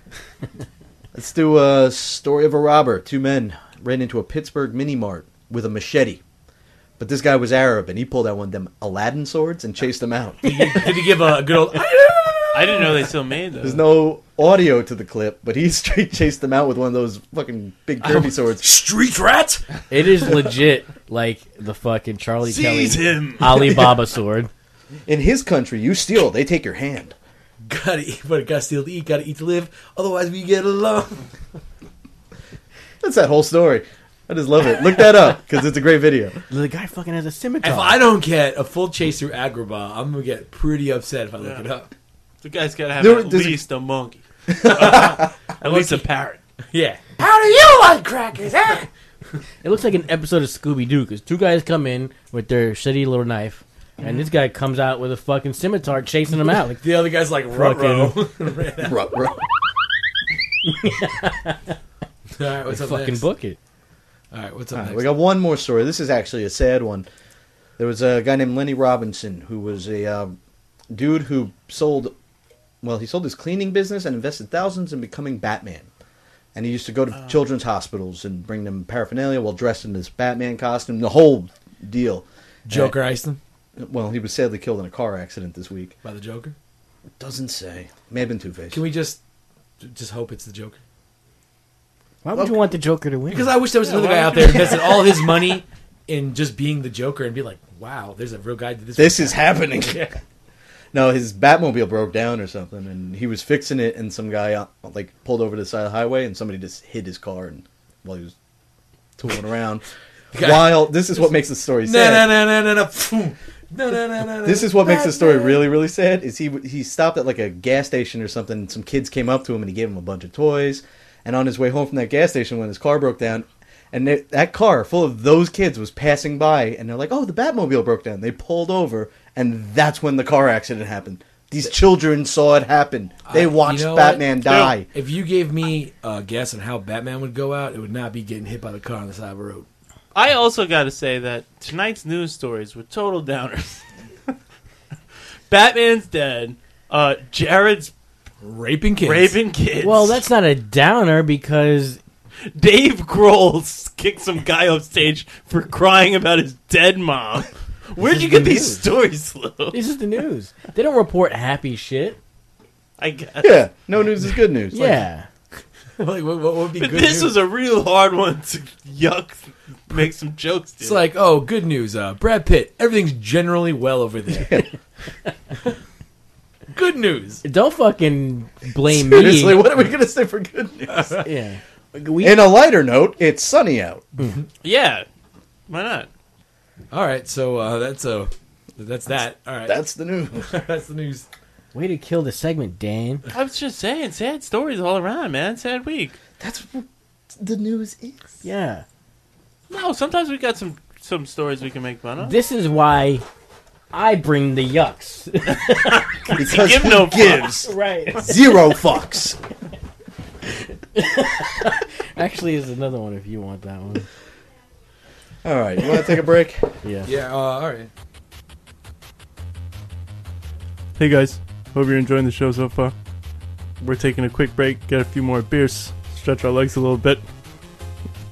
Let's do a story of a robber. Two men ran into a Pittsburgh mini mart with a machete. But this guy was Arab, and he pulled out one of them Aladdin swords and chased them out.
Did he give a good old?
I didn't know they still made those.
There's no audio to the clip, but he straight chased them out with one of those fucking big Kirby swords.
Street rat.
It is legit like the fucking Charlie
Seize
Kelly
him.
Alibaba sword.
In his country, you steal, they take your hand.
Gotta eat, but gotta steal to eat. Gotta eat to live. Otherwise, we get along.
That's that whole story. I just love it. Look that up, because it's a great video.
The guy fucking has a scimitar.
If I don't get a full chase through Agrabah, I'm gonna get pretty upset if I look
Yeah.
it up.
The guy's got to have
There-
at
there's a-
least a, monkey. At least a parrot.
Yeah. How do you like crackers? Huh?
It looks like an episode of Scooby Doo because two guys come in with their shitty little knife, and this guy comes out with a fucking scimitar chasing them out. Like
The other guy's like ruh-roh.
Ruh-roh.
All right, what's up
fucking
next?
book it.
All right, what's up
All right,
next?
we got one more story. This is actually a sad one. There was a guy named Lenny Robinson who was a uh, dude who sold, well, he sold his cleaning business and invested thousands in becoming Batman. And he used to go to children's hospitals and bring them paraphernalia while dressed in this Batman costume, the whole deal.
Joker iced him
And- well, he was sadly killed in a car accident this week.
by the Joker.
Doesn't say. May have been Two-Face.
Can we just just hope it's the Joker?
Why would you want the Joker to win?
Because I wish there was
Yeah,
another
why
guy
would
out
you-
there who invested all his money in just being the Joker and be like, wow, there's a real guy who did this.
This is happening.
Yeah.
No, his Batmobile broke down or something, and he was fixing it, and some guy uh, like pulled over to the side of the highway, and somebody just hit his car, and while he was tooling around. While this is what makes the story
No,
sad.
no, no, no, no, no. No, no, no, no, no.
This is what makes the story really, really sad. Is he he stopped at like a gas station or something, and some kids came up to him, and he gave him a bunch of toys. And on his way home from that gas station, when his car broke down, and they, that car full of those kids was passing by, and they're like, "Oh, the Batmobile broke down." They pulled over, and that's when the car accident happened. These children saw it happen. They
I-
watched
you know
Batman
what?
die.
If you gave me a guess on how Batman would go out, it would not be getting hit by the car on the side of the road.
I also got to say that tonight's news stories were total downers. Batman's dead. Uh, Jared's
raping kids.
Raping kids.
Well, that's not a downer because
Dave Grohl kicked some guy off stage for crying about his dead mom. Where'd you get these stories, Lou?
This is the news. They don't report happy shit.
I guess.
Yeah, no news is good news.
Yeah.
Like, what, what would be
But
good
this
news?
was a real hard one to yuck, make some jokes.
It's like, oh, good news. Uh, Brad Pitt, everything's generally well over there. Good news.
Don't fucking blame
Seriously,
me.
what are we gonna say for good news?
Yeah. We,
In a lighter note, it's sunny out.
Yeah, why not?
All right, so uh, that's uh, that's that. All right,
That's the news.
that's the news.
Way to kill the segment, Dan.
I was just saying, sad stories all around, man. Sad week.
That's what the news is.
Yeah.
No, sometimes we got some some stories we can make fun of.
This is why I bring the yucks.
Because
give
who
no
gives
Right.
zero fucks.
Actually, there's another one if you want that one.
All right, you want to take a break?
Yeah.
Yeah. Uh, all right.
Hey guys, hope you're enjoying the show so far. We're taking a quick break, get a few more beers, stretch our legs a little bit.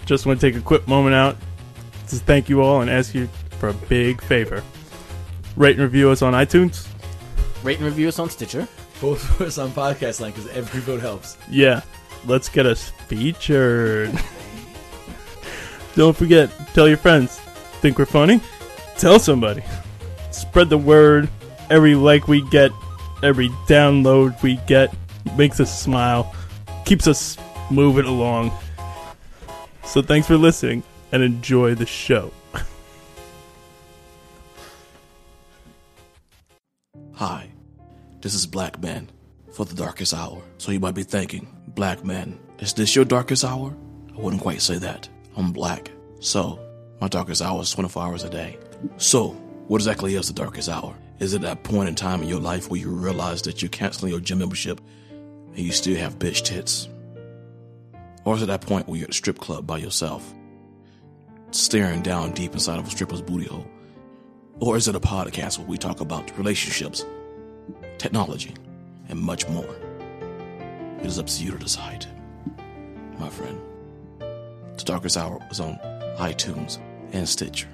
just want to take a quick moment out to thank you all and ask you for a big favor. Rate and review us on iTunes.
Rate and review us on Stitcher.
Vote for us on Podcast Line because every vote helps.
Yeah, let's get us featured. Don't forget, tell your friends. Think we're funny? Tell somebody. Spread the word. Every like we get, every download we get makes us smile, keeps us moving along. So thanks for listening and enjoy the show.
Hi, this is Black Man for the Darkest Hour. So you might be thinking, Black Man, is this your darkest hour? I wouldn't quite say that. I'm black. So, my darkest hour is twenty-four hours a day. So, what exactly is the darkest hour? Is it that point in time in your life where you realize that you're canceling your gym membership and you still have bitch tits? Or is it that point where you're at a strip club by yourself, staring down deep inside of a stripper's booty hole? Or is it a podcast where we talk about relationships, technology, and much more? It is up to you to decide, my friend. The Darkest Hour is on iTunes and Stitcher.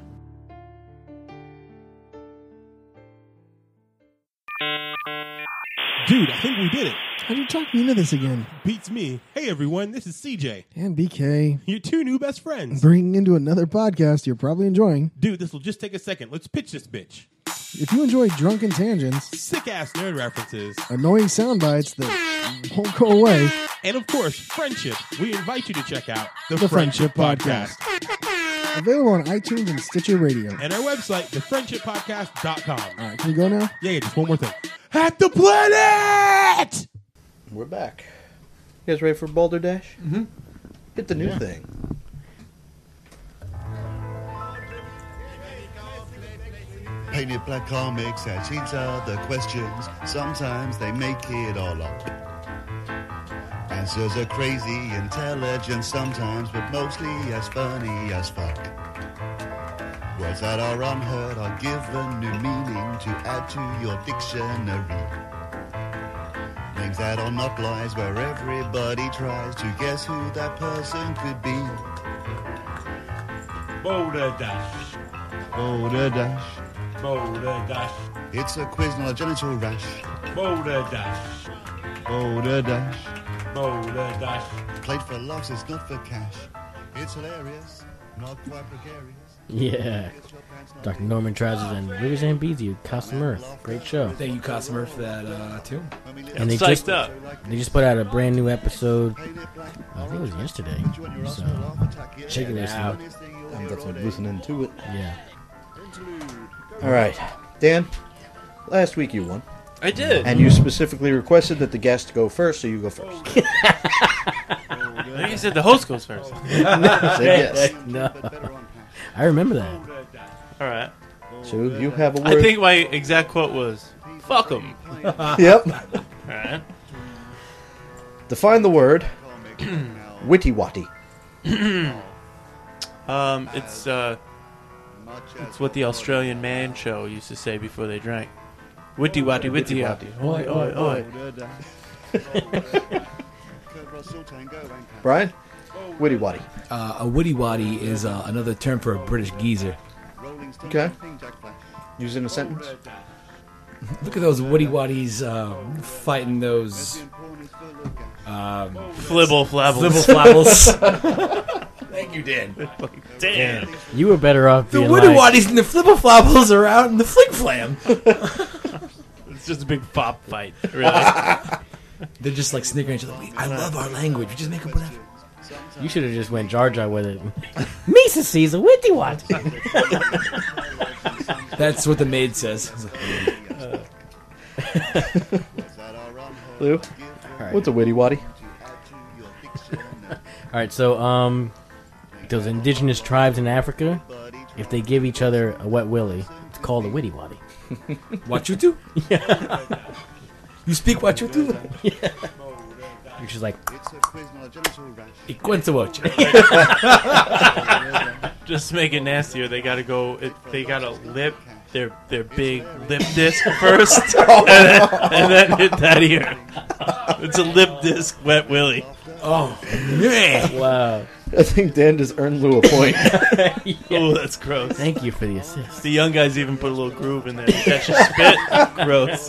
Dude, I think we did it.
How do you talk me into this again?
Beats me. Hey, everyone, this is C J.
And B K.
Your two new best friends.
Bringing into another podcast you're probably enjoying.
Dude, this will just take a second. Let's pitch this bitch.
If you enjoy drunken tangents,
sick-ass nerd references,
annoying sound bites that won't go away,
and of course, friendship, we invite you to check out The,
The
Friendship,
Friendship
Podcast.
Podcast. Available on iTunes and Stitcher Radio.
And our website, the friendship podcast dot com.
All right, can we go now?
Yeah, yeah, just one more thing. Hack the planet!
We're back. You guys ready for Boulder Dash?
Mm-hmm.
Hit the new
Yeah.
thing.
Painted black comics ask each other questions. Sometimes they make it all up. Answers are crazy, intelligent sometimes, but mostly as funny as fuck. Words that are unheard are given new meaning to add to your dictionary. Names that are not lies where everybody tries to guess who that person could be.
Boulder Dash.
Boulder Dash.
Boulder Dash.
It's a quiz, not a genital rash.
Boulder Dash.
Boulder Dash.
Boulder Dash.
Played for laughs, it's not for cash. It's hilarious, not quite precarious.
Yeah. Doctor Norman Trousers and Rivers and Beezy, Custom Earth. Great show.
Thank you, Custom Earth, for that uh, tune.
And they
Psyched
just,
up.
they just put out a brand new episode. I think it was yesterday. So check it out.
I'm definitely listening to it.
Yeah.
All right. Dan, last week you won.
I did.
And you specifically requested that the guest go first, so you go first.
I think you said the host goes first.
Said yes.
No. I remember that.
All right.
So you have a word.
I think my exact quote was, fuck them.
Yep.
All right.
Define the word witty watty.
um, it's, uh, it's what the Australian Man show used to say before they drank. Witty watty, witty watty. Oi, oi, oi.
Brian? Witty watty.
Uh, a witty waddy is uh, another term for a British geezer.
Okay. Use it in a sentence.
Look at those witty waddies um, fighting those um,
Flibble flabbles.
Flibble flabbles. Thank you, Dan.
Damn.
You were better off
The
being
witty
like,
waddies and the flibble flabbles are out in the flick flam.
It's just a big pop fight, really.
They're just like snickering each other. We- I love our language. We just make up whatever.
you should have just went Jar Jar with it. Misa sees a witty watty.
That's what the maid says.
Lou?
Right.
What's a witty watty?
All right, so um, those indigenous tribes in Africa, if they give each other a wet willy, it's called a witty watty.
Wachutu?
Yeah.
You speak Wachutu?
Yeah. You're just like,
Just to make it nastier, they gotta go. It, they gotta lip their their big lip disc first, and, then, and then hit that ear. It's a lip disc wet willy.
Oh man!
wow.
I think Dan just earned Lou a point.
Oh, that's gross.
Thank you for the assist.
The young guys even put a little groove in there. Catch your spit. Gross.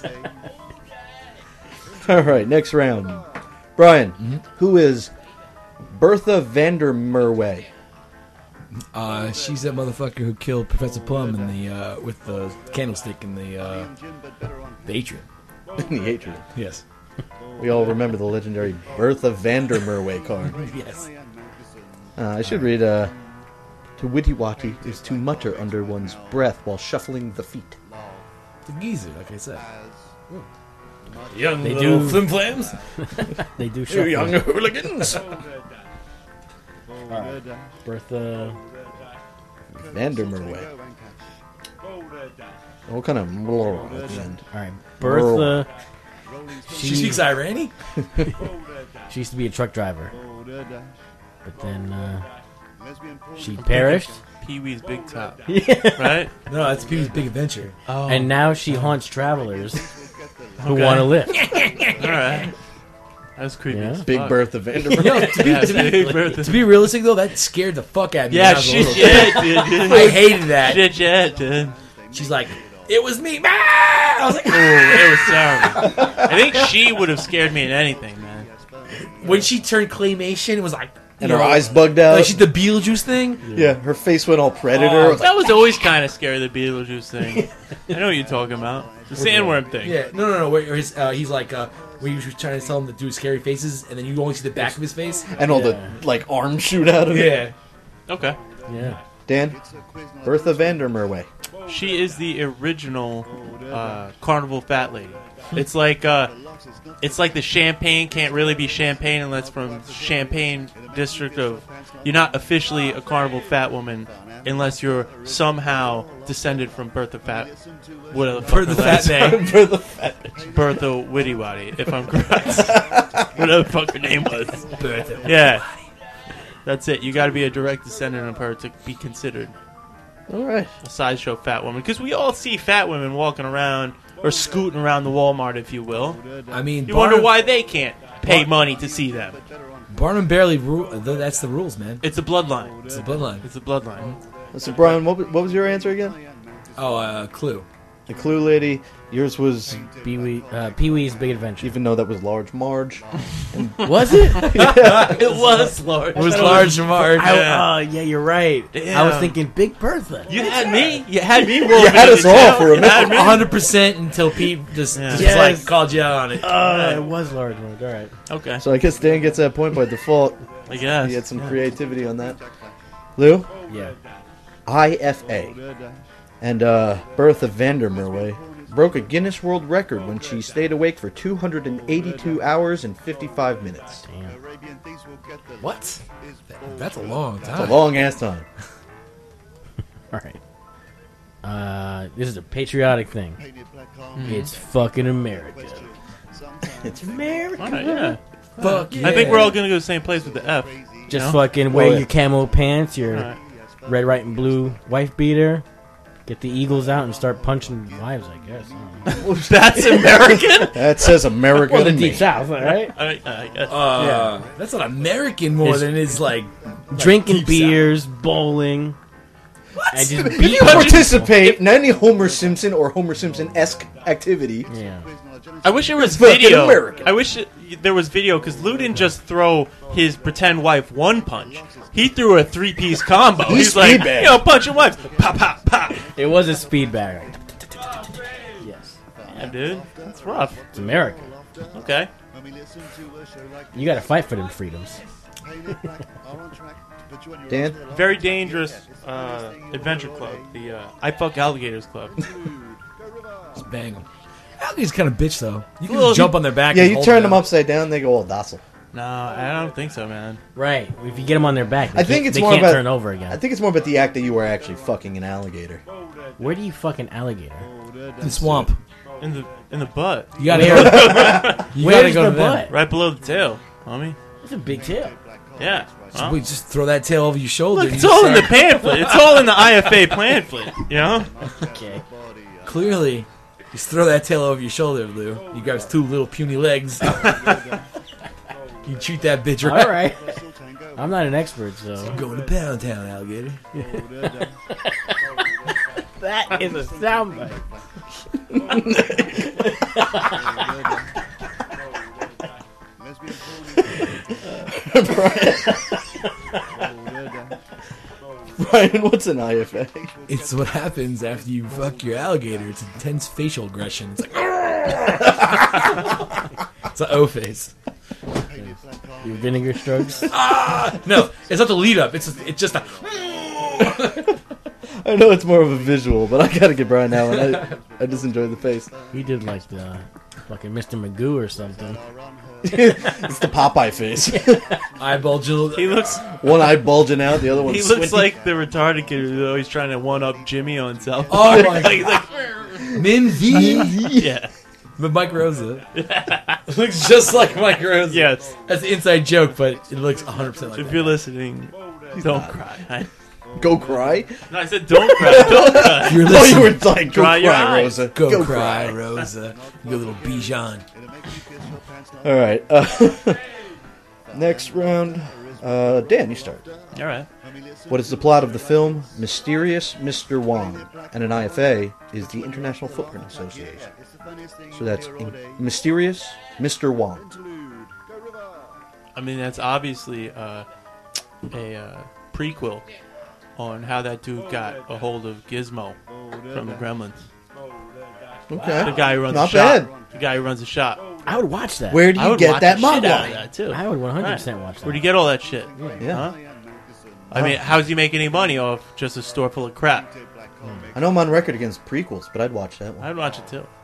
All right, next round. Brian,
Mm-hmm.
who is Bertha Vandermerwe?
Uh, she's that motherfucker who killed Professor Plum in the uh, with the candlestick in the uh, the atrium.
In the atrium.
Yes.
We all remember the legendary Bertha Vandermerwe card.
Yes.
Uh, I should read, uh, to witty-watty is to mutter under one's breath while shuffling the feet.
The geezer, like I said.
Young
they
little
do flim flams.
They do
You
shuffle.
young hooligans.
Alright. Bertha
Vandermerwe. What kind of mlor at the end?
Alright. Bertha.
She speaks Irani?
She used to be a truck driver. But then uh, she perished.
Pee-wee's Big Top.
Yeah.
Right?
No, that's Pee-wee's Big Adventure.
Oh.
And now she haunts travelers who
Okay.
want to live.
Alright. That's creepy.
Yeah.
as
Big
fuck.
Bertha Vandermerwe.
Yo, to, be,
Yeah,
to, be,
Big Bertha.
to be realistic, though, that scared the fuck out of me.
Yeah,
when I was a
she
little
did,
kid.
dude.
I hated that.
Shit, yeah, dude.
She's like, it was me. Ah! I was like,
Ooh, it was terrible. I think she would have scared me in anything, man.
when she turned claymation, it was like,
And
you
her
know,
eyes bugged out.
Like she's the Beetlejuice thing.
Yeah, her face went all predator.
Oh,
I was like,
that was always kind of scary, the Beetlejuice thing. I know what you're talking about. The sandworm thing.
Yeah, no, no, no. Where his, uh, he's like, uh, where he was trying to tell him to do scary faces, and then you only see the back of his face,
and all
Yeah.
the like arms shoot out of it.
Yeah.
Okay.
Yeah.
Dan, Bertha Vandermerwe.
She is the original uh, carnival fat lady. It's like uh, it's like the champagne can't really be champagne unless from Champagne district of. You're not officially a carnival fat woman unless you're somehow descended from Bertha Fat. Whatever the fuck
Bertha
her last
Fat
name.
Bertha Fat.
Bertha Witty Waddy, if I'm correct. Whatever the fuck her name was.
Bertha.
Yeah. That's it. You got to be a direct descendant of her to be considered
All right.
a sideshow fat woman. Because we all see fat women walking around or scooting around the Walmart, if you will.
I mean,
You
Barnum,
wonder why they can't pay money to see them.
Barnum barely rule. That's the rules, man.
It's a bloodline.
It's a bloodline.
It's a bloodline.
So Brian, what, was- what was your answer again?
Oh, uh, Clue.
The Clue Lady. Yours was
Pee Wee, uh, Pee Wee's Big Adventure.
even though that was Large Marge.
Was it?
It was large.
It was large Marge.
I,
Yeah.
uh, yeah, you're right. I was
Damn.
thinking Big Bertha.
You had me. You had me rolling.
You had us all for a
You had
minute.
me.
one hundred percent until Pete just,
Yeah.
just
Yes.
like called you out on it.
Uh, it was large Marge. All right.
Okay.
So I guess Dan gets that point by default.
I guess.
He had some creativity on that. Lou?
Yeah.
I F A. And uh, Bertha Vandermerwe broke a Guinness World Record when she stayed awake for two hundred eighty-two hours and fifty-five minutes.
Damn.
What? That's a long time.
It's a long ass time.
All right. Uh, this is a patriotic thing.
Mm-hmm.
It's fucking America.
It's
America.
All right, yeah.
Fuck yeah.
I think we're all going to go the same place with the F.
Just
No?
fucking wear
Oh, yeah.
your camo pants, your
Alright.
red, white, and blue wife beater. Get the Eagles out and start punching wives, I guess. I don't know.
That's American?
That says America
Well, the
to me.
Deep South, all right?
I, I guess.
Uh, That's not American more
It's-
than it's like
Drinking
Deep
beers, bowling. And just
If
beat
you participate in any Homer Simpson or Homer Simpson-esque activity,
Yeah.
I wish there was
Fucking
video.
American.
I wish it, there was video because Lou didn't just throw his pretend wife one punch. He threw a three-piece combo.
He
He's like,
speedbagged.
you know, punching wives. Pop, pop, pop.
It was a speed bag. Yes.
Yeah, dude. That's rough.
It's America.
Okay.
You gotta fight for them freedoms.
Dan?
Very dangerous uh, adventure club. The uh, I Fuck Alligators Club.
just bang them. Alligator's kind of bitch though. You can
Well,
just jump
he-
on their back.
Yeah,
and
you
hold
turn them
down.
upside down, they go all docile.
No, I don't think so, man.
Right. If you get them on their back, they
I think
can't-
it's
they
more
can't
about
turn over again.
I think it's more about the act that you were actually fucking an alligator.
Where do you fuck an alligator?
The swamp.
In the in the butt.
You gotta go. You
Where's
gotta go
the
to them.
butt?
Right below the tail, homie.
It's a big tail.
Yeah.
So
Well,
we just throw that tail over your shoulder.
look,
and
it's
you
all in the
start-
pamphlet. It's all in the I F A pamphlet. You know.
Okay.
Clearly, just throw that tail over your shoulder, Lou. You got two little puny legs. You treat that bitch right.
All right. I'm not an expert, so.
Going to Pound Town, alligator.
That is a soundbite.
Brian, what's an I F A?
It's what happens after you fuck your alligator. It's intense facial aggression. It's like, it's an O face.
Your vinegar strokes?
Ah! No, it's not the lead up. It's it's just a.
I know it's more of a visual, but I gotta get Brian that one. I, I just enjoy the face.
He did like the fucking Mister Magoo or something.
It's the Popeye face.
Eyeball Jill.
He looks.
One eye bulging out, the other one.
He looks like the retarded kid who's always trying to one up Jimmy on South.
Oh my
like, like,
Min V.
Yeah.
But Mike Rosa. It looks just like Mike Rosa.
Yes.
That's the inside joke, but it looks one hundred percent like
If
that.
you're listening, don't cry. I,
Go cry?
no, I said don't cry. Don't cry.
If you're
Oh,
listening,
you were like, go
Dry your
cry,
eyes.
Rosa.
go,
Go
cry,
cry.
Rosa. You little Bijan.
All right. Uh, next round. Uh, Dan, you start.
All right.
What is the plot of the film Mysterious Mister Wong? And an I F A is the International Footprint Association. So that's in- Mysterious Mister Wong.
I mean, that's obviously uh, a uh, prequel on how that dude got a hold of Gizmo from the Gremlins.
Okay.
The guy who runs
Not
a shop.
bad.
The guy who runs a shop.
I would watch that.
Where do
I
you
would
get
watch
that
the shit
manga?
out of that too.
I would one hundred percent watch that.
Where'd you get all that shit?
Yeah.
Huh? I mean, how's he make any money off just a store full of crap?
I know I'm on record against prequels, but I'd watch that one.
I'd watch it too.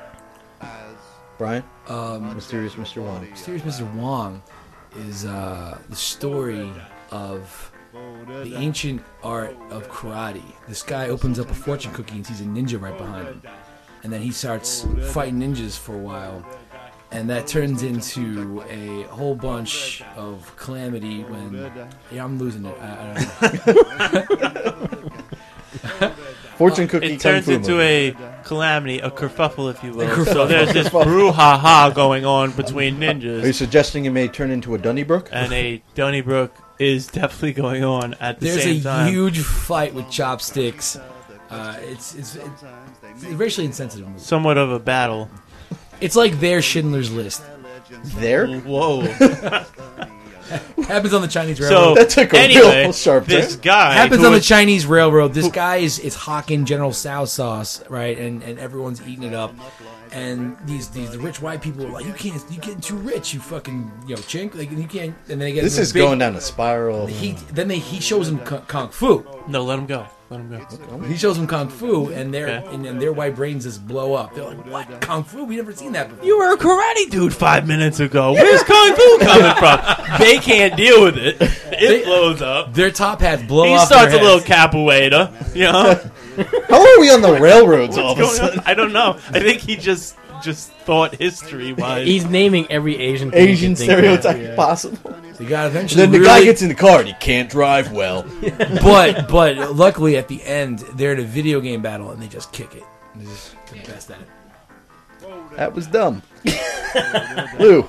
Brian?
Um,
Mysterious Mister Wong.
Mysterious Mister Wong is uh, the story of the ancient art of karate. This guy opens up a fortune cookie and sees a ninja right behind him. And then he starts fighting ninjas for a while. And that turns into a whole bunch of calamity when... Yeah, I'm losing it. I, I don't know.
Fortune cookie
It
kung
turns
fu
into
movie.
a calamity, a kerfuffle, if you will.
A
So
kerfuffle.
there's this brouhaha going on between ninjas.
Are you suggesting it may turn into a Donnybrook?
And a Donnybrook is definitely going on at the
There's
same
a
time.
huge fight with chopsticks. Uh, it's, it's, it's, it's a racially insensitive movie.
Somewhat of a battle.
It's like their Schindler's List.
There?
Whoa.
Happens on the Chinese
So,
Railroad.
That took a
anyway,
real sharp
this
turn.
guy
Happens
who
on the
was-
Chinese Railroad. This guy is, is hawking General Tso sauce, right? And and everyone's eating it up. And these these the rich white people are like, you can't, you getting too rich, you fucking you know chink, like you can't. And then they get
This
this
is
big-
going down a spiral.
He then they he shows him kung, kung fu.
No, let him go. Let him go.
He shows them kung fu, and their
Okay.
and, and their white brains just blow up. They're like, "What kung fu? We never seen that before."
You were a karate dude five minutes ago. Where's Kung Fu coming from? They can't deal with it. It
They-
blows up.
Their top hats blow
He
off.
starts a
their
little
heads.
capoeira, you know?
How are we on the railroads all of a
What's going
sudden?
on? I don't know. I think he just just thought history wise.
He's naming every Asian thing you
Asian
can think of,
stereotype
yeah.
possible.
They got
And
eventually.
then the
really,
guy gets in the car and he can't drive well.
but but luckily at the end they're in a video game battle and they just kick it. They're just the best at it.
That was dumb. Lou.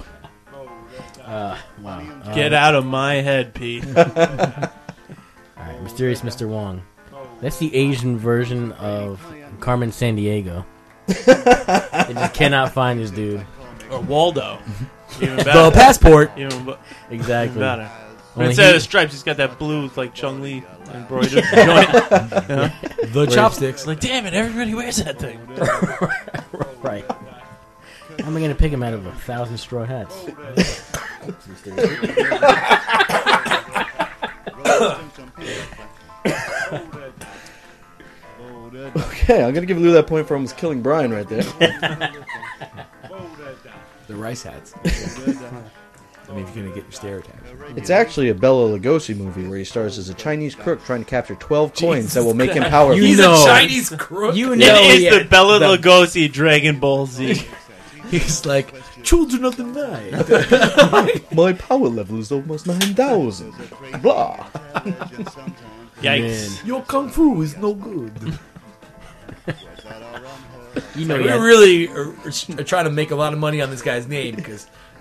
Uh, wow. Uh,
Get out of my head, Pete.
All right, Mysterious Mister Wong. That's the Asian version of Carmen Sandiego. They just cannot find this dude.
Or Waldo. Even better.
The passport.
Even, bu-
Exactly.
even better. But
Only
instead
he-
of the stripes, he's got that blue, like Chung Li embroidered joint. You know?
The chopsticks.
Like, damn it, everybody wears that thing.
Right. How am I going to pick him out of a thousand straw hats?
Okay, I'm gonna give Lou that point for almost killing Brian right there.
The rice hats. I mean, if you're gonna get your stereotypes.
It's actually a Bela Lugosi movie where he stars as a Chinese crook trying to capture twelve coins that will make him powerful.
He's
know.
a Chinese crook.
You
It
know
is
he
the
had-
Bella
the-
Lugosi Dragon Ball Z.
He's like children of the night.
My power level is almost nine thousand. Blah.
Yikes.
Your kung fu is no good.
You know,
we
he had-
really are, are trying to make a lot of money on this guy's name because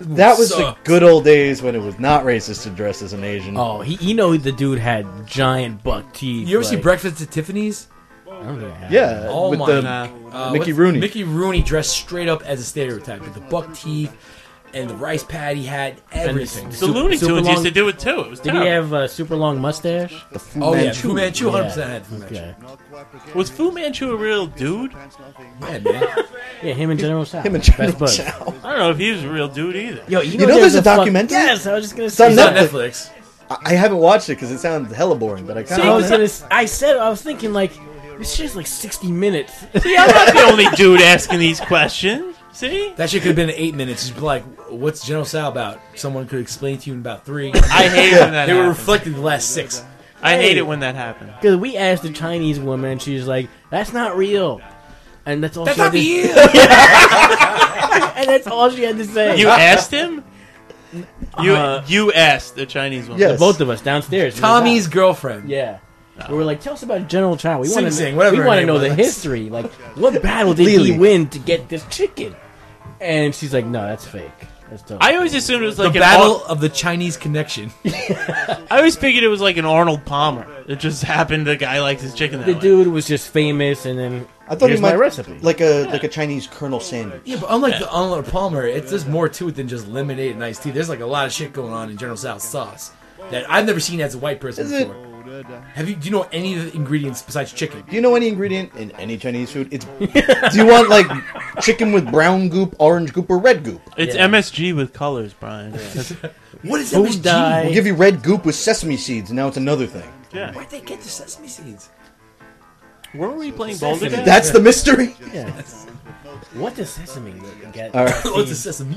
That was the
sucked.
good old days when it was not racist to dress as an Asian.
Oh, he, you know the dude had giant buck teeth.
You ever see
like-
Breakfast at Tiffany's?
I don't think I have.
Yeah,
Oh
with
my
the
god. Uh,
Mickey
what's-
Rooney.
Mickey Rooney dressed straight up as a stereotype with the buck teeth and the rice pad he had, everything.
The Looney Tunes used to do it too. It was
Did
terrible.
he have a super long mustache?
The Fu
Oh yeah,
Manchu.
Fu Manchu, one hundred
Yeah.
percent had Fu Manchu.
Okay.
Was Fu Manchu a real dude?
Yeah, man.
Yeah, him and General Tso.
Him and General
Best buds.
Tso.
I don't know if he was a real dude either.
Yo, you
You
know,
know there's a
fuck-
documentary?
Yes, I was just gonna
It's on
say.
It's on
Netflix.
Netflix.
I I haven't watched it because it sounds hella boring, but I
See,
kind
I was
of.
gonna. s- I said I was thinking like this shit's like sixty minutes.
See, I'm not the only dude asking these questions. See?
That shit could have been eight minutes. Just be like, what's General Tso about? Someone could explain to you in about three.
I hate when that
They were
happens.
reflected in the last six.
I hate it when that happens.
Because we asked the Chinese woman, and she's like, "That's not real," and that's all.
That's
she had
not
to-
real.
and that's all she had to say.
You asked him? You
Uh,
you asked the Chinese woman.
Yes.
Both of us downstairs.
Tommy's girlfriend.
Yeah. We were like, tell us about General Tso. We
Sing
want to
Sing, whatever
we
her
want to
name
know the
was.
history. Like, what battle did he
Lily.
win to get this chicken? And she's like, no, that's fake. That's totally
I always assumed it was
The
like an
Battle
Ar-
of the Chinese Connection.
I always figured it was like an Arnold Palmer. It just happened the guy likes his chicken that
the
way.
dude was just famous, and then
I thought
here's
he might
my recipe.
like a like a Chinese Colonel Sanders.
Yeah, but unlike the Arnold Palmer, it's there's more to it than just lemonade and iced tea. There's like a lot of shit going on in General Tso's sauce that I've never seen as a white person
Is it-
before. Have you? Do you know any of the ingredients besides chicken?
Do you know any ingredient in any Chinese food? It's. Do you want like chicken with brown goop, orange goop, or red goop?
It's
Yeah.
M S G with colors, Brian. That's-
What is
Food
M S G?
dye.
We'll give you red goop with sesame seeds, and now it's another thing.
yeah.
Where'd they get the sesame seeds?
Weren't we playing Boulder Dash?
That's the mystery.
Yeah. What does sesame get?
All right.
What's a sesame?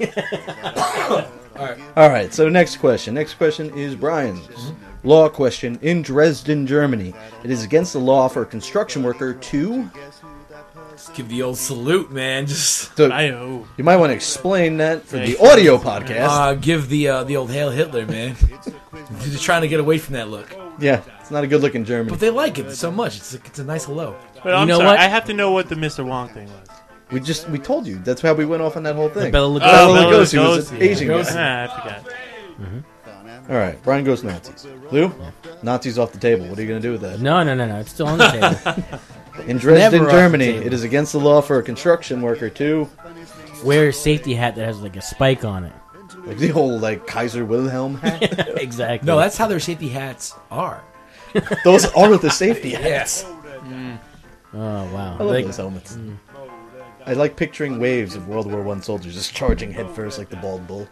All right. So next question. Next question is Brian's law question. In Dresden, Germany, it is against the law for a construction worker to.
Just give the old salute, man. Just
So
I know.
you might want to explain that for the
Yeah.
audio podcast.
uh, give the uh, the old Hail Hitler, man. They're just trying to get away from that look,
Yeah, it's not a good look in Germany.
but they like it so much. It's a, it's a nice hello.
But I'm
know
sorry,
what?
I have to know what the Mister Wong thing was.
We just we told you that's how we went off on that whole thing.
Bela Lugosi.
Oh,
Bela
Bela
Lugosi was an
Lugosi.
Asian
Yeah.
guy.
Ah, I forgot.
All right, Brian goes Nazis. Lou, Nazis off the table. What are you going to do with that?
No, no, no, no. It's still on the table.
In Dresden,
Never off the
Germany,
table.
it is against the law for a construction worker to,
Wear a safety hat that has like a spike on it.
like the old like Kaiser Wilhelm hat.
Exactly.
No, that's how their safety hats are.
Those are the safety hats.
Yes.
Oh wow.
I love
Like,
those helmets. I like picturing waves of World War One soldiers just charging headfirst like the bald bull.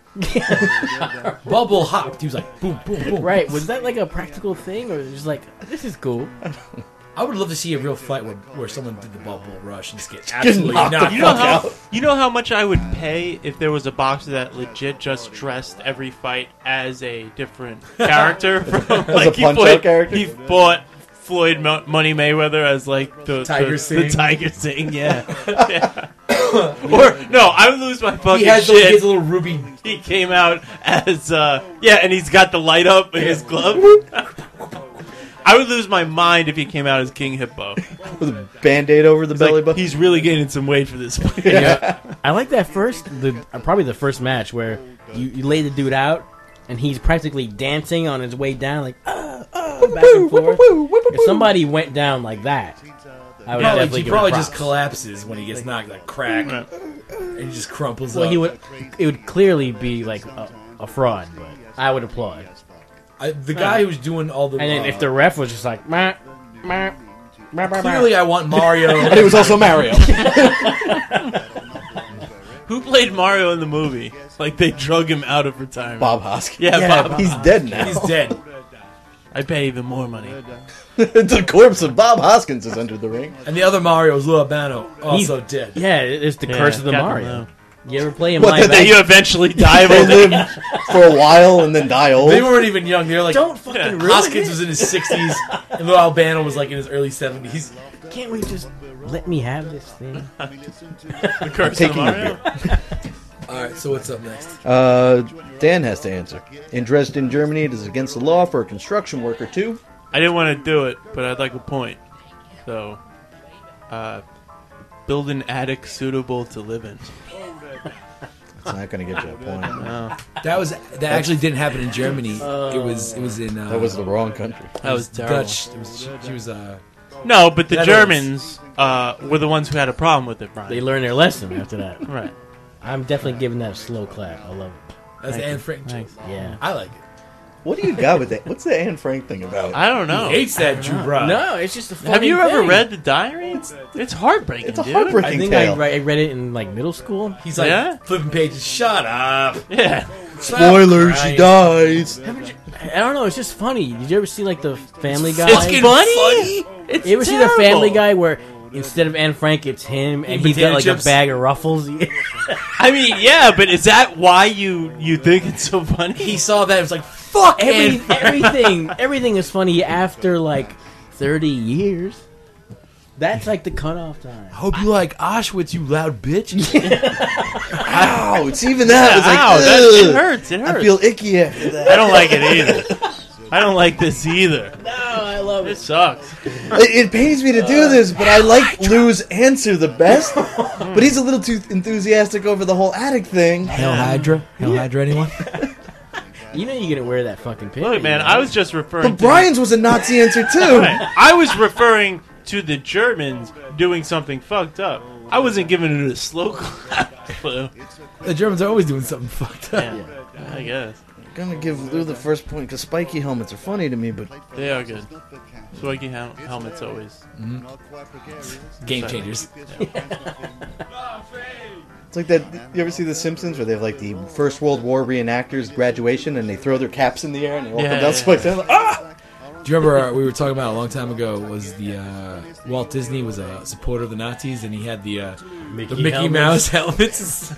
Bubble hopped. He was like, boom, boom, boom.
right? Was that like a practical thing, or was it just like this is cool?
I would love to see a real fight where, where someone did the bubble rush and just get absolutely
knocked
knocked
the
You know
fuck
how
out.
you know how much I would pay if there was a boxer that legit just dressed every fight as a different character from like
a
he
Punch-Out
fought,
character?
He fought Floyd Mo- Money Mayweather as like the
Tiger
the,
Singh.
the Tiger Singh, yeah. yeah. Or no, I would lose my fucking
He has the,
shit.
his little ruby.
He came out as uh yeah, and he's got the light up in his glove. I would lose my mind if he came out as King Hippo.
With a band-aid over the
It's
belly
like,
button.
he's really gaining some weight for this fight.
Yeah. I like that first, the uh, probably the first match where you, you lay the dude out and he's practically dancing on his way down, like ah, ah, back and forth. If somebody went down like that, I would
Probably,
definitely
he
give
probably
him
just
props.
collapses when he gets knocked, like crack, and he just crumples
Well,
up.
he would. It would clearly be like a, a fraud, but I would applaud.
I, the guy who's doing all the
And then
uh,
if the ref was just like, meh, meh, meh, meh, meh.
clearly I want Mario.
And it was also Mario.
Who played Mario in the movie? Like they drug him out of retirement.
Bob Hoskins.
Yeah,
Yeah,
Bob.
He's dead now.
He's dead.
I pay even more money.
The corpse of Bob Hoskins is under the ring.
And the other Mario is Lou Albano, also dead.
Yeah, it's the
Yeah,
curse of the
Captain
Mario.
Lou.
You ever play him
What,
live?
did
Then
they-
you eventually die of
They
old
live
age.
for a while and then die old.
They weren't even young. They were like
Don't fucking
Yeah.
ruin
Hoskins
it.
was in his sixties, and Lou Albano was like in his early seventies.
Can't we just let me have this thing?
The curse
Taking
of
a
Mario.
All right, so what's up next?
Uh, Dan has to answer. In Dresden, Germany, it is against the law for a construction worker to.
I didn't want to do it, but I'd like a point. So, uh, build an attic suitable to live in.
It's not going to get you a point.
No.
That was that actually didn't happen in Germany. It was it was in. Uh,
That was the wrong country.
That was terrible.
Dutch. It was, she, she was. Uh,
No, but the
Netherlands.
Germans uh, were the ones who had a problem with it, Brian.
They learned their lesson after that.
Right.
I'm definitely giving that a slow clap. I love it.
That's
Thank
Anne
you.
Frank.
Thanks.
Yeah.
I like it.
What do you got with that? What's the Anne Frank thing about?
I don't know.
He hates that Jew bride.
No, it's just a funny
Have you ever
thing.
read the diary? It's, it's heartbreaking,
It's a
dude.
heartbreaking
I think
tale.
I, re- I read it in like middle school.
He's like
Yeah?
flipping pages. Shut up.
Yeah.
Spoiler, she dies.
I don't know. It's just funny. Did you ever see like the Family Guy?
It's funny. It's
You ever see
terrible.
the Family Guy where instead of Anne Frank, it's him, and he's got
Potato
like
chips.
a bag of Ruffles?
I mean, yeah, but is that why you, you think it's so funny?
He saw that. It was like, fuck
Every,
Anne Frank.
everything, everything is funny after like thirty years. That's like the cutoff time.
Hope you like Auschwitz, you loud bitch.
Ow! It's even that.
Yeah,
It's like,
ow, that- it
ugh.
hurts, it
I
hurts.
feel icky after that.
I don't like it either. I don't like this either.
No, I love
It
it.
sucks.
It, it pains me to do this, but I like Lou's answer the best. But he's a little too enthusiastic over the whole attic thing.
Hail Hydra. Hail Hydra, anyone?
You know you're gonna wear that fucking pin.
Look, man, I was just referring
But
to...
Brian's was a Nazi answer too.
Right. I was referring to the Germans doing something fucked up. I wasn't giving it a slow clap. Lou.
The Germans are always doing something fucked up.
Yeah, I guess.
I'm gonna give Lou the first point because spiky helmets are funny to me, but
They are good. Spiky hel- helmets always.
Game changers.
it's like that. You ever see The Simpsons where they have like the First World War reenactors graduation and they throw their caps in the air and they walk
Yeah,
them down
yeah,
spikes down like, ah!
Do you remember uh, we were talking about a long time ago? Was the uh, Walt Disney was a supporter of the Nazis and he had the uh,
Mickey
the Mickey
helmets.
Mouse helmets.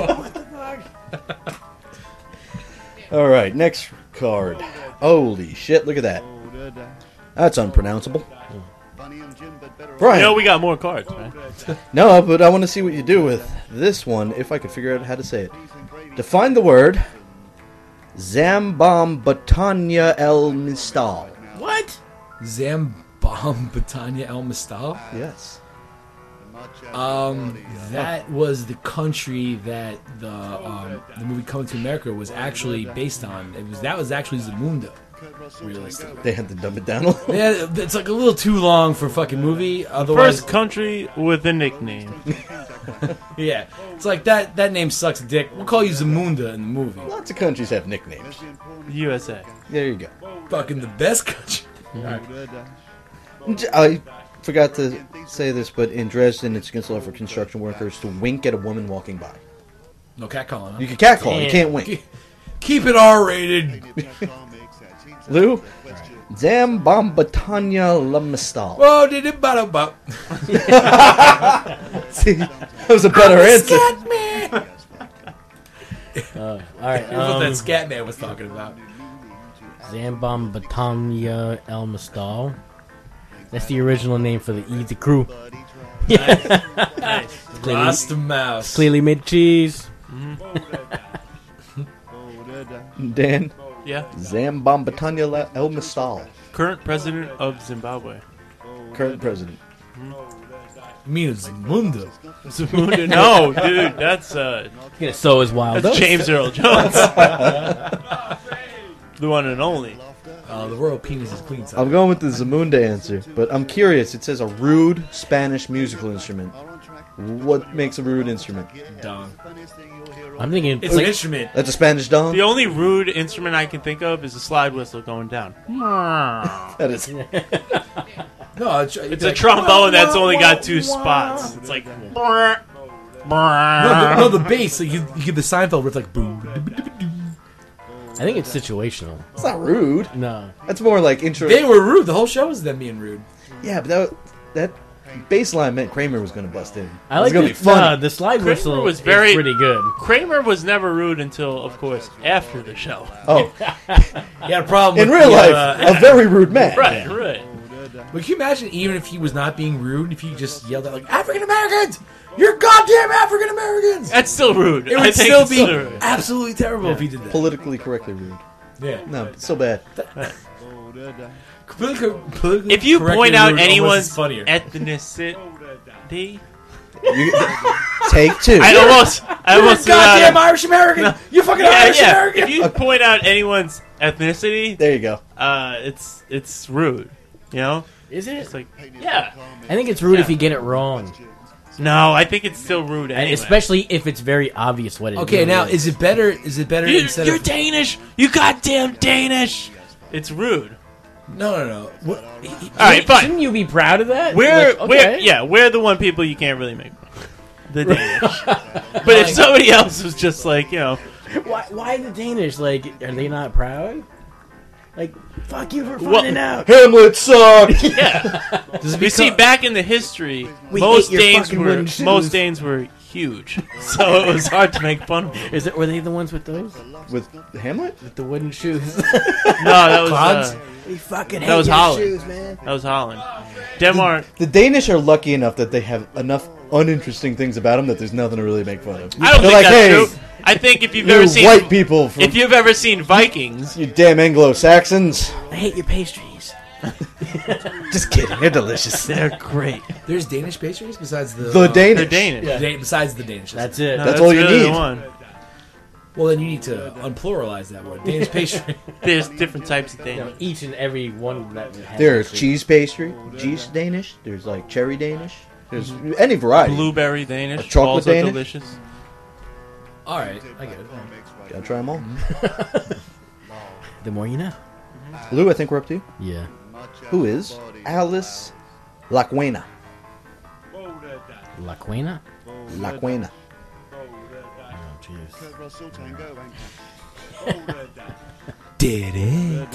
All right, next card. Holy shit! Look at that. That's unpronounceable. Brian.
You know, we got more cards, right?
No, but I want to see what you do with this one, if I could figure out how to say it. Define the word Zambombatanya El Mistal.
What?
Zambom Batania El Mistal?
Yes.
Um, that was the country that the um, the movie Coming to America was actually based on. It was that was actually Zamunda, realistically.
They had to dumb it down a little.
Yeah, it's like a little too long for a fucking movie. Otherwise,
First country with a nickname.
yeah, it's like that. That name sucks dick. We'll call you Zamunda in the movie.
Lots of countries have nicknames.
U S A.
There you go.
Fucking the best country.
I forgot to say this, but in Dresden, it's against the law for construction workers to wink at a woman walking by.
No catcalling. Huh?
You can catcall, you can't wink.
Keep it R-rated.
Lou? Zambombatanya Lamestal.
Whoa, did it bottom up?
See, that was a better answer.
Uh, all right.
Here's what that
Um,
scat man was talking about.
Zambombatanya El Mistal. That's the original name for the Easy Crew.
Nice.
Clearly,
Rasta Mouse.
clearly made cheese.
Dan?
Yeah.
Zambombatanya La- El Mistal.
Current president of Zimbabwe.
Current president.
You mean Zamunda?
Zamunda? No, dude, that's uh,
Yeah, so is Wild
that's
Oats.
James Earl Jones, the one and only.
Uh, the royal penis is clean.
I'm going with the Zamunda answer, but I'm curious. It says a rude Spanish musical instrument. What makes a rude instrument?
Dong.
I'm thinking
It's
like,
an instrument.
That's a Spanish dong?
The only rude instrument I can think of is a slide whistle going down.
That is.
No, it's,
It's a trombone that's only got two spots. It's like.
No, the, no, the bass. Like you, you get the Seinfeld where it's like boom.
I think it's situational.
It's not rude.
No.
That's more like intro.
They were rude. The whole show was them being rude.
Yeah, but that, that bass line meant Kramer was going to bust in.
I
It was
like
gonna
the,
be funny.
nah, the slide
Kramer
whistle
was
is
very-
pretty good.
Kramer was never rude until, of course, after the show.
Oh,
He had a problem
in
with
real
the,
life,
uh,
a very rude man.
Right, right.
But can you imagine, even if he was not being rude, if he just yelled out like African Americans, you're goddamn African Americans?
That's still rude.
It
I
would
think
still
it's
be
rude.
absolutely terrible if he did that.
Politically correctly rude.
Yeah.
No, it's so bad.
Politically, politically
If you
correctly
point out
rude almost
anyone's
is funnier.
ethnicity,
You, take two.
I almost, I
You're a
almost threw out
goddamn
a-
Irish American.
No.
You fucking
Yeah,
Irish
yeah.
American.
If you point out anyone's ethnicity,
there you go.
Uh, it's it's rude. You know?
Is it?
It's like, yeah.
I think it's rude
Yeah.
if you get it wrong.
No, I think it's still rude
And
anyway.
especially if it's very obvious what it is.
Okay, now is it better? Is it better
You,
instead
you're
of
Danish. You goddamn Danish. It's rude.
no, no, no? What,
All right, fine.
Shouldn't you be proud of that?
We're
Like,
we're
okay.
yeah, we're the one people you can't really make fun of. The Danish. But if somebody else was just like, you know,
Why, why the Danish? Like, are they not proud? Like, fuck you for
Well-
finding out.
Hamlet sucked.
yeah.
does it
You see,
become-
back in the history,
We
most
hate your
Danes
fucking
were
wooden shoes.
most Danes were huge, so it was hard to make fun of them.
Is it? Were they the ones with those?
With Hamlet?
With the wooden shoes?
No, that was
Clogs?
uh,
we fucking hate
that was
your
Holland.
shoes, man.
That was Holland. Denmark.
The Danish are lucky enough that they have enough uninteresting things about them that there's nothing to really make fun of.
I don't
They're
think
like,
that's
hey,
true. I think if you've
you
ever seen
white people from-
if you've ever seen Vikings,
you damn Anglo-Saxons.
I hate your pastries.
Just kidding. They're delicious.
they're great.
There's Danish pastries besides the
The
uh,
Danish.
They're Danish.
Yeah. Da- besides the Danish.
That's it.
No,
That's all you
really
need.
The one.
Well, then you need to unpluralize that word. Danish pastry.
There's different types of
You know,
Danish.
each and every one that has
There's
pastry.
cheese pastry, cheese Danish. There's like cherry Danish. There's any variety.
Blueberry Danish,
A chocolate
also
Danish?
delicious.
All right, I get it.
Gotta try them all.
The more you know.
Lou, I think we're up to you.
Yeah.
Who is Alice Laquena?
La Quena?
Laquena.
Oh, jeez.
Did it?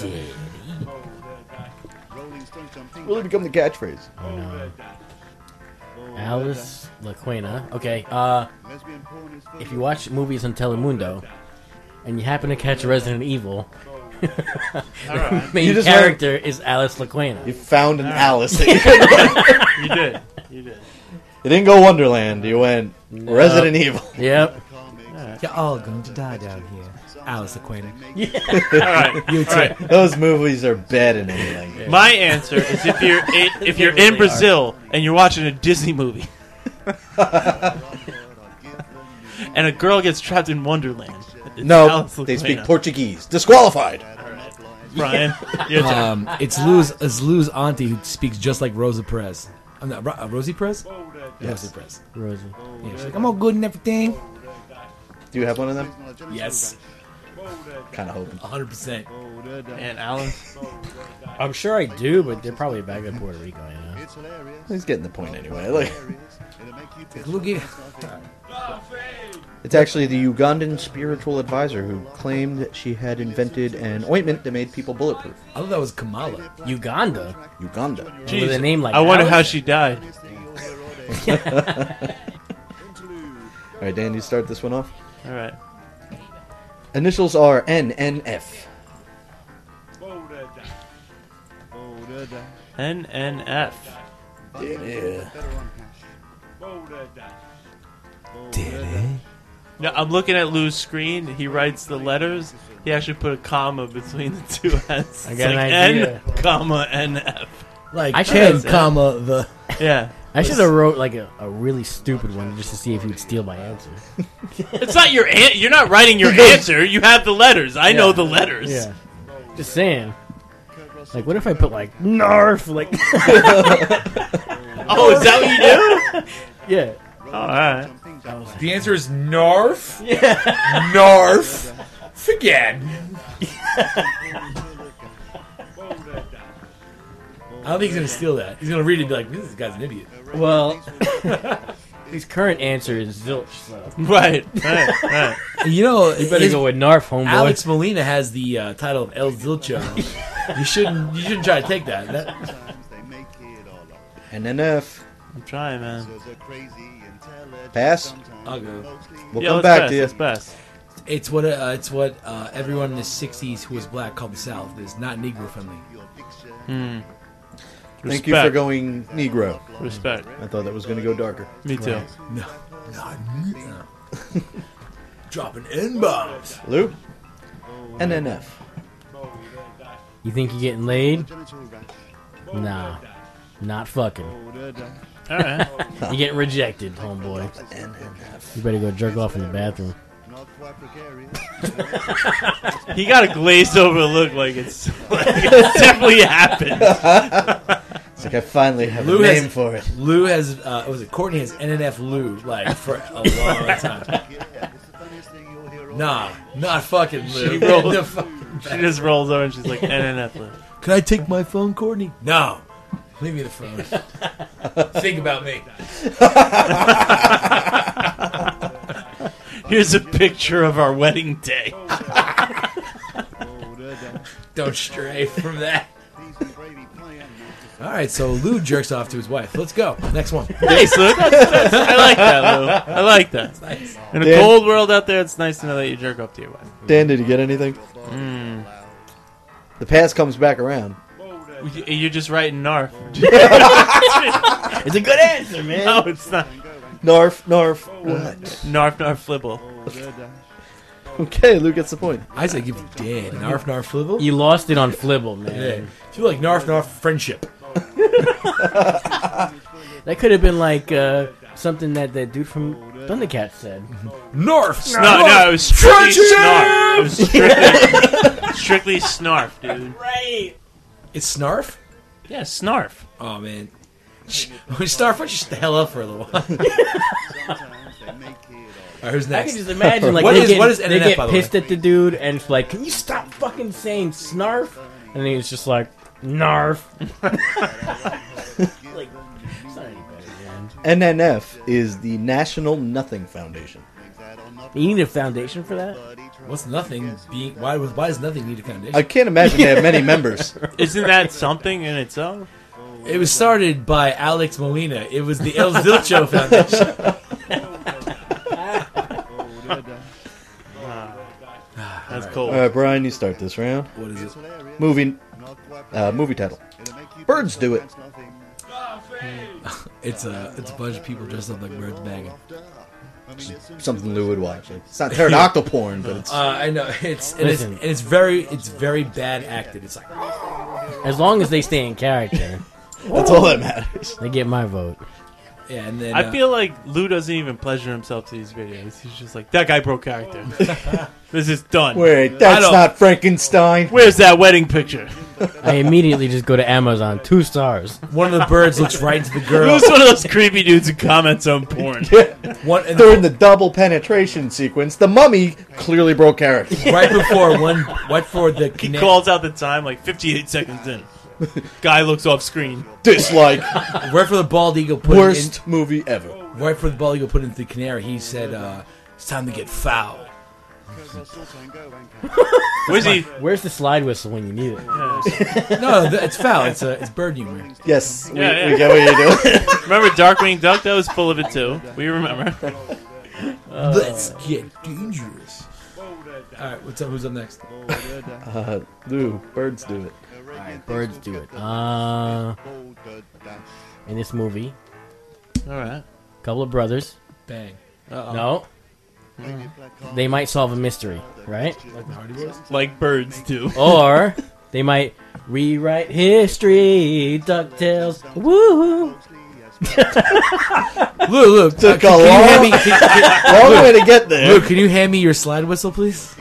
Really become the catchphrase.
Oh, no. Alice La Quena. Okay, uh, if you watch movies on Telemundo and you happen to catch Resident Evil, the main
You just
character is Alice La Quena.
You found an
All right.
Alice.
You did. You did.
You didn't go Wonderland. You went Resident Evil.
Yep.
You're all going to die down here. Alice Aquina.
All right.
You too.
All right.
Those movies are bad in any language.
My answer is if you're in, if you're in Brazil and you're watching a Disney movie, and a girl gets trapped in Wonderland. it's
No,
Alice
they
Laquena.
speak Portuguese. Disqualified.
Brian, your turn.
Um, it's Lou's, it's Lou's auntie who speaks just like Rosa Perez. I'm not Ro- uh, Rosie Perez.
Yes.
Rosie Perez.
Rosie.
Yeah, she's like, I'm all good and everything.
Do you have one of them?
Yes,
Kind of hoping.
one hundred percent.
And Alice.
I'm sure I do, but they're probably back in Puerto Rico, you know?
He's getting the point anyway. Like,
Look at
it's actually the Ugandan spiritual advisor who claimed that she had invented an ointment that made people bulletproof.
I thought that was Kamala.
Uganda?
Uganda.
With a name like
I wonder how
Alice?
she died.
All right, Dan, you start this one off.
All right.
Initials are N N F.
N N F.
Yeah.
Did it?
Now, I'm looking at Lou's screen. He writes the letters. He actually put a comma between the two N's.
I
It's
got an
like
idea.
N, comma, N F.
Like
I
Ken,
should've-
comma the.
Yeah.
I should have wrote like a, a really stupid one just to see if he would steal my answer.
It's not your an- You're not writing your answer. You have the letters. I know
Yeah.
the letters.
Yeah. Just saying. Like, what if I put like Narf? Like,
Oh, is that what you do?
yeah.
Oh, all right.
The answer is Narf.
Yeah.
Narf. Forget. I don't think he's gonna steal that. He's gonna read it and be like, "This guy's an idiot."
Well, his current answer is zilch. So.
Right. Right. Right.
You know,
You better
his-
go with Narf, homeboy.
Alex Molina has the uh, title of El Zilcho. you shouldn't. You shouldn't try to take that. that
N N F.
I'm trying, man.
Pass.
I'll go.
We'll
Yeah,
come
let's
back
pass,
to you.
let's pass.
It's what uh, it's what uh, everyone in the sixties who was black called the South. It's not Negro friendly.
Hmm.
Thank you for
Respect.
going Negro.
Respect.
I thought that was going to go darker.
Me too.
Right. No, not no. Dropping N bombs.
Lou? N N F.
You think you're getting laid? Nah. Not fucking.
All right.
You're getting rejected, homeboy. You better go jerk off in the bathroom.
He got a glazed over look like it's, like it's definitely happened.
It's like I finally have
Lou
a name
has,
for it.
Lou has, uh, what was it? Courtney has N N F Lou, like, for a long time. Nah, not fucking Lou.
She, rolls,
The fucking
she just rolls over and she's like, N N F Lou.
Can I take my phone, Courtney? No. Leave me the phone. Think about me.
Here's a picture of our wedding day.
Don't stray from that. All right, so Lou jerks off to his wife. Let's go. Next one.
Nice, Lou. That's, that's, I like that, Lou. I like that.
Nice.
In a
Dan,
cold world out there, it's nice to know that you jerk off to your wife.
Dan, did you get anything?
Mm.
The past comes back around.
You're just writing narf.
It's a good answer, man.
No, it's not.
Narf, narf, what?
Narf, narf, flibble.
Okay, Lou gets the point.
I say give it to Dan. Narf, narf, flibble?
You lost it on Flibble, man.
Yeah. Feel like narf, narf, friendship.
That could have been like uh, something that that dude from Thundercats said.
Narf!
No, no, it was strictly snarf. It was strictly, strictly snarf, dude.
Right.
It's snarf?
Yeah, snarf.
Oh, man. When Snarf, why don't you shut the hell up for a little while? All right, who's
I
next?
can just imagine like
what
they
is,
get,
what is
they
N N F,
get
by the
pissed
way?
at the dude and it's like, can you stop fucking saying snarf? And then he's just like, narf. Like, it's not any better, man.
N N F is the National Nothing Foundation.
You need a foundation for that?
What's nothing being? Why was? Why does nothing need a foundation?
I can't imagine they have many members.
Isn't that something in itself?
It was started by Alex Molina. It was the El Zilcho Foundation.
That's cool.
All right, Brian, you start this round.
What is it?
Movie, uh, movie title. Birds do it.
It's a it's a bunch of people dressed up like birds banging.
Something Lou would watch. It's not pterodactyl porn, but it's.
Uh, I know it's and, it's
Listen.
and it's very it's very bad acted. It's like
As long as they stay in character,
That's all that matters.
they get my vote.
yeah, and then
I
uh,
feel like Lou doesn't even pleasure himself to these videos. He's just like, that guy broke character. This is done.
Wait,
I
that's
don't-
not Frankenstein.
Where's that wedding picture?
I immediately just go to Amazon, two stars.
one of the birds looks right into the girl.
Lou's one of those creepy dudes who comments on porn.
One and
During the double penetration sequence, the mummy clearly broke character.
right before one right before the
He
cana-
calls out the time like fifty-eight seconds in. Guy looks off screen.
Dislike.
right for the bald eagle put
Worst
in,
movie ever.
right for the bald eagle put into the canary. He said, uh, "It's time to get foul."
Where's he?
Where's the slide whistle when you need it?
No, th- it's foul. It's uh, it's bird humor.
Yes, we,
Yeah, yeah.
we get what you're doing.
Remember Darkwing Duck? That was full of it too. We remember.
Let's get dangerous. All right, what's up? Who's up next?
Uh, Lou, birds do it.
Birds do it. Uh, in this movie,
All right.
couple of brothers.
Bang.
Uh-oh.
No. They might solve a mystery, right?
Like the Hardy Boys?
Like birds do.
Or they might rewrite history. DuckTales. Woo!
Lou, Lou, uh,
Took
can,
a
can you
long-
hand me? Can, can,
Long way to get there.
Lou, can you hand me your slide whistle, please?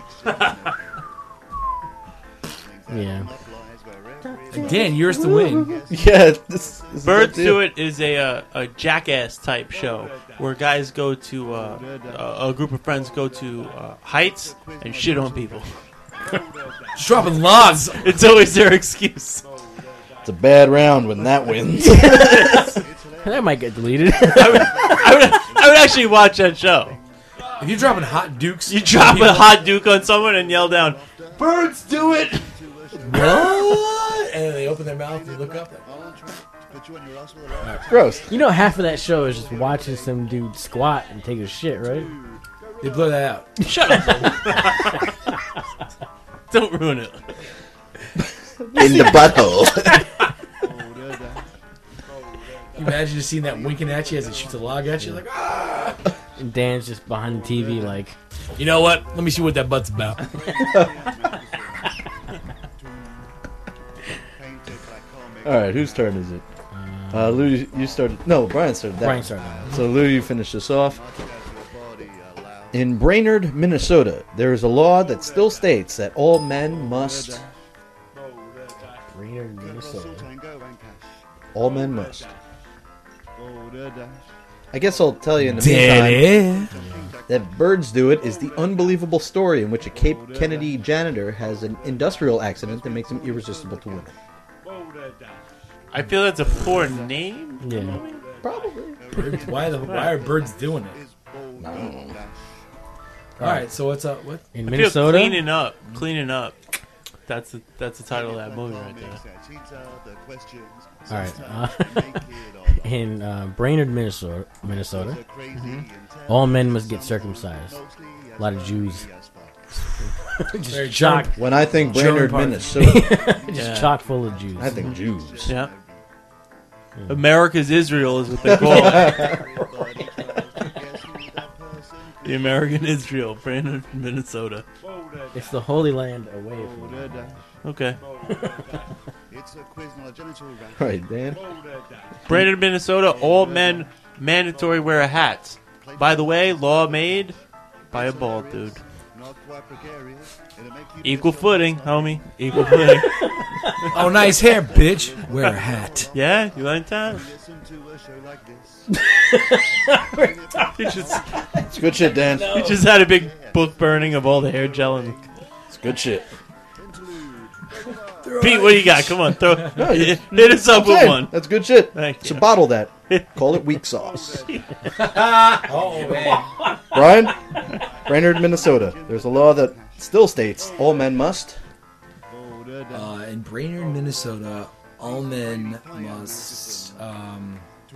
Yeah.
Dan, yours to win.
Yeah, this, this
Birds
is
Do It is a uh, a jackass type show where guys go to uh, a, a group of friends go to uh, heights and shit on people.
Just dropping logs.
It's always their excuse.
It's a bad round when that wins.
That might get deleted.
I would, I would, I would actually watch that show.
If you're dropping hot dukes,
You drop a hot duke on someone and yell down, "Birds do it!"
what? And then they open their mouth and look up.
Gross.
You know, half of that show is just watching some dude squat and take a shit, right?
They blow that out.
Shut up! Don't ruin it.
In the butthole.
Can you imagine just seeing that winking at you as it shoots a log at you? Like, ah!
And Dan's just behind the T V, like,
You know what? Let me see what that butt's about.
All right, whose turn is it? Uh, Lou, you you started. No, Brian started that.
Brian
one.
started that one.
So Lou, you finish this off. In Brainerd, Minnesota, there is a law that still states that all men must.
Brainerd, Minnesota.
All men must. I guess I'll tell you in the
Daddy.
meantime that Birds Do It is the unbelievable story in which a Cape Kennedy janitor has an industrial accident that makes him irresistible to women.
I feel that's a poor name.
Yeah.
Probably.
Birds, why the why are birds doing it? All right, so what's up? What
In
I feel
Minnesota?
cleaning up, cleaning up. That's the that's the title of that movie right there.
All right. Uh, in uh, Brainerd, Minnesota, Minnesota,
Mhm.
all men must get circumcised. A lot of Jews. Just
Very
chock.
German-
When I think
German
Brainerd,
part.
Minnesota,
Just
Yeah.
chock full of Jews.
I think Jews.
Yeah. America's Israel is what they call it. The American Israel, Brandon, Minnesota.
It's the Holy Land away from you.
Okay.
Right, Dan.
Brandon, Minnesota, all men mandatory wear hats. By the way, law made by a bald dude. Equal footing, homie. Equal footing.
Oh, nice hair, bitch. Wear a hat.
Yeah, you like that? You just,
It's good shit, Dan.
you just had a big book burning of all the hair gel and
It's good shit.
Pete, what do you got? Come on, throw
No, you-
hit, hit us up
I'm
with
saying,
one.
That's good shit.
Thank
So
you.
bottle that. Call it weak sauce.
Oh man.
Brian, Brainerd, Minnesota. There's a law that still states all men must.
Uh, in Brainerd, Minnesota, all men must. Um,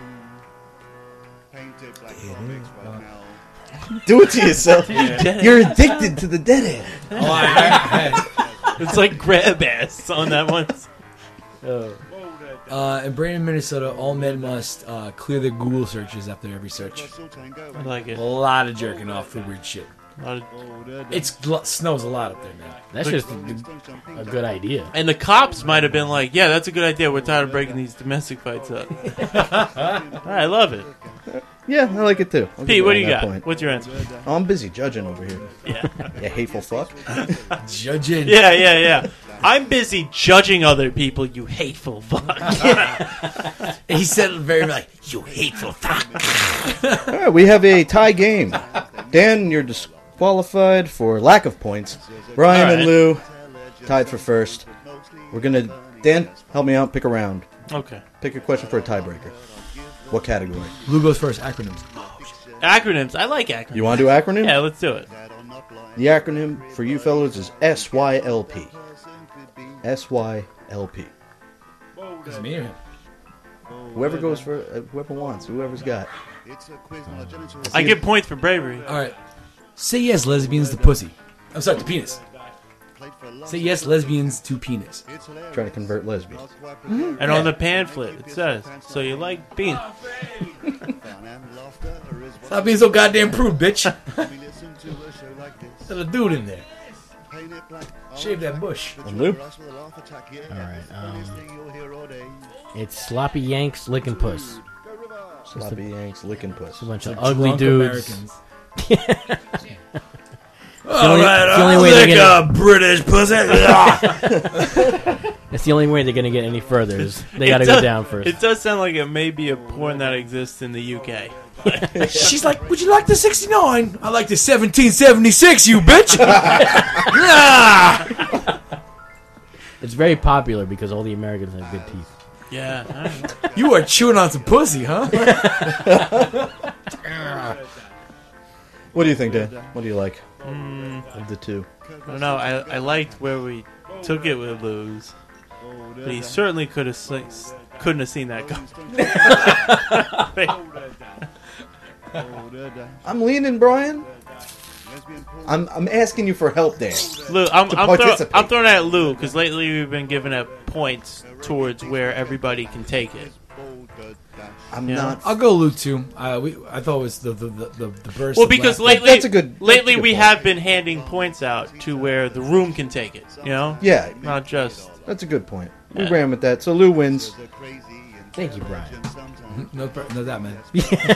Do it to yourself.
Yeah.
You're addicted to the dead end.
oh, I, I,
It's like grab ass on that one.
I, uh, in Brainerd, Minnesota, all men must uh, clear their Google searches after every search.
I like it.
A lot of jerking off for weird shit.
A lot of-
It's snows a lot up there, man.
That's just a, a good idea.
And the cops might have been like, "Yeah, that's a good idea. We're tired of breaking these domestic fights up." I love it.
Yeah, I like it too. I'll give
Pete, what do
on
you
that
got?
point.
What's your answer?
Oh, I'm busy judging over here.
Yeah.
You hateful fuck.
Judging.
Yeah, yeah, yeah. I'm busy judging other people, you hateful fuck.
He said it very like, you hateful fuck.
All right, we have a tie game. Dan, you're disqualified for lack of points. Brian
All right.
and Lou tied for first. We're gonna Dan, help me out. Pick a round.
Okay.
Pick a question for a tiebreaker. What category?
Lou goes first. Acronyms.
Acronyms. I like acronyms.
You want to do acronym?
Yeah, let's do it.
The acronym for you fellows is S Y L P. S Y L P.
Is it me or him?
Whoever goes for uh, whoever wants, whoever's got.
I get points for bravery.
All right. Say yes, lesbians to pussy. I'm sorry, to penis. Say yes, lesbians to penis.
Trying to convert lesbians.
And on the pamphlet, it says, so you like being.
Stop being so goddamn prude, bitch. There's a dude in there. Shave that bush.
And Lou?
Alright, um, it's sloppy yanks licking puss.
Sloppy yanks licking puss.
It's a bunch of
Like
ugly
drunk
dudes.
Americans.
It's the only, it's the only way they're gonna,
British pussy.
it's the only way they're gonna get any further. Is they
It
gotta
does-
go down first.
It does sound like it may be a porn that exists in the U K.
She's like, would you like the sixty-nine? I like the seventeen seventy-six, you bitch. Ah!
It's very popular because all the Americans have good teeth.
Yeah. I don't know.
You are chewing on some pussy, huh?
What do you think, Dan? What do you like
Mm,
of the two?
I don't know. I, I liked where we took it with Lou's. But he certainly could have se- couldn't have seen that coming.
I'm leaning, Brian. I'm I'm asking you for help, Dan.
Lou, I'm,
To
I'm, throw,
participate.
I'm throwing at Lou because lately we've been giving it points towards where everybody can take it.
I'm
Yeah.
not.
I'll go Lou too. Uh, we, I thought it was the the the, the, the burst.
Well,
of
because
laughter.
lately,
that's a good- that's
lately
a good
we
point.
have been handing points out to where the room can take it. You know,
Yeah,
not just.
that's a good point. We
Yeah.
ran with that. So Lou wins.
Thank you, Brian.
No, pr- no doubt, man.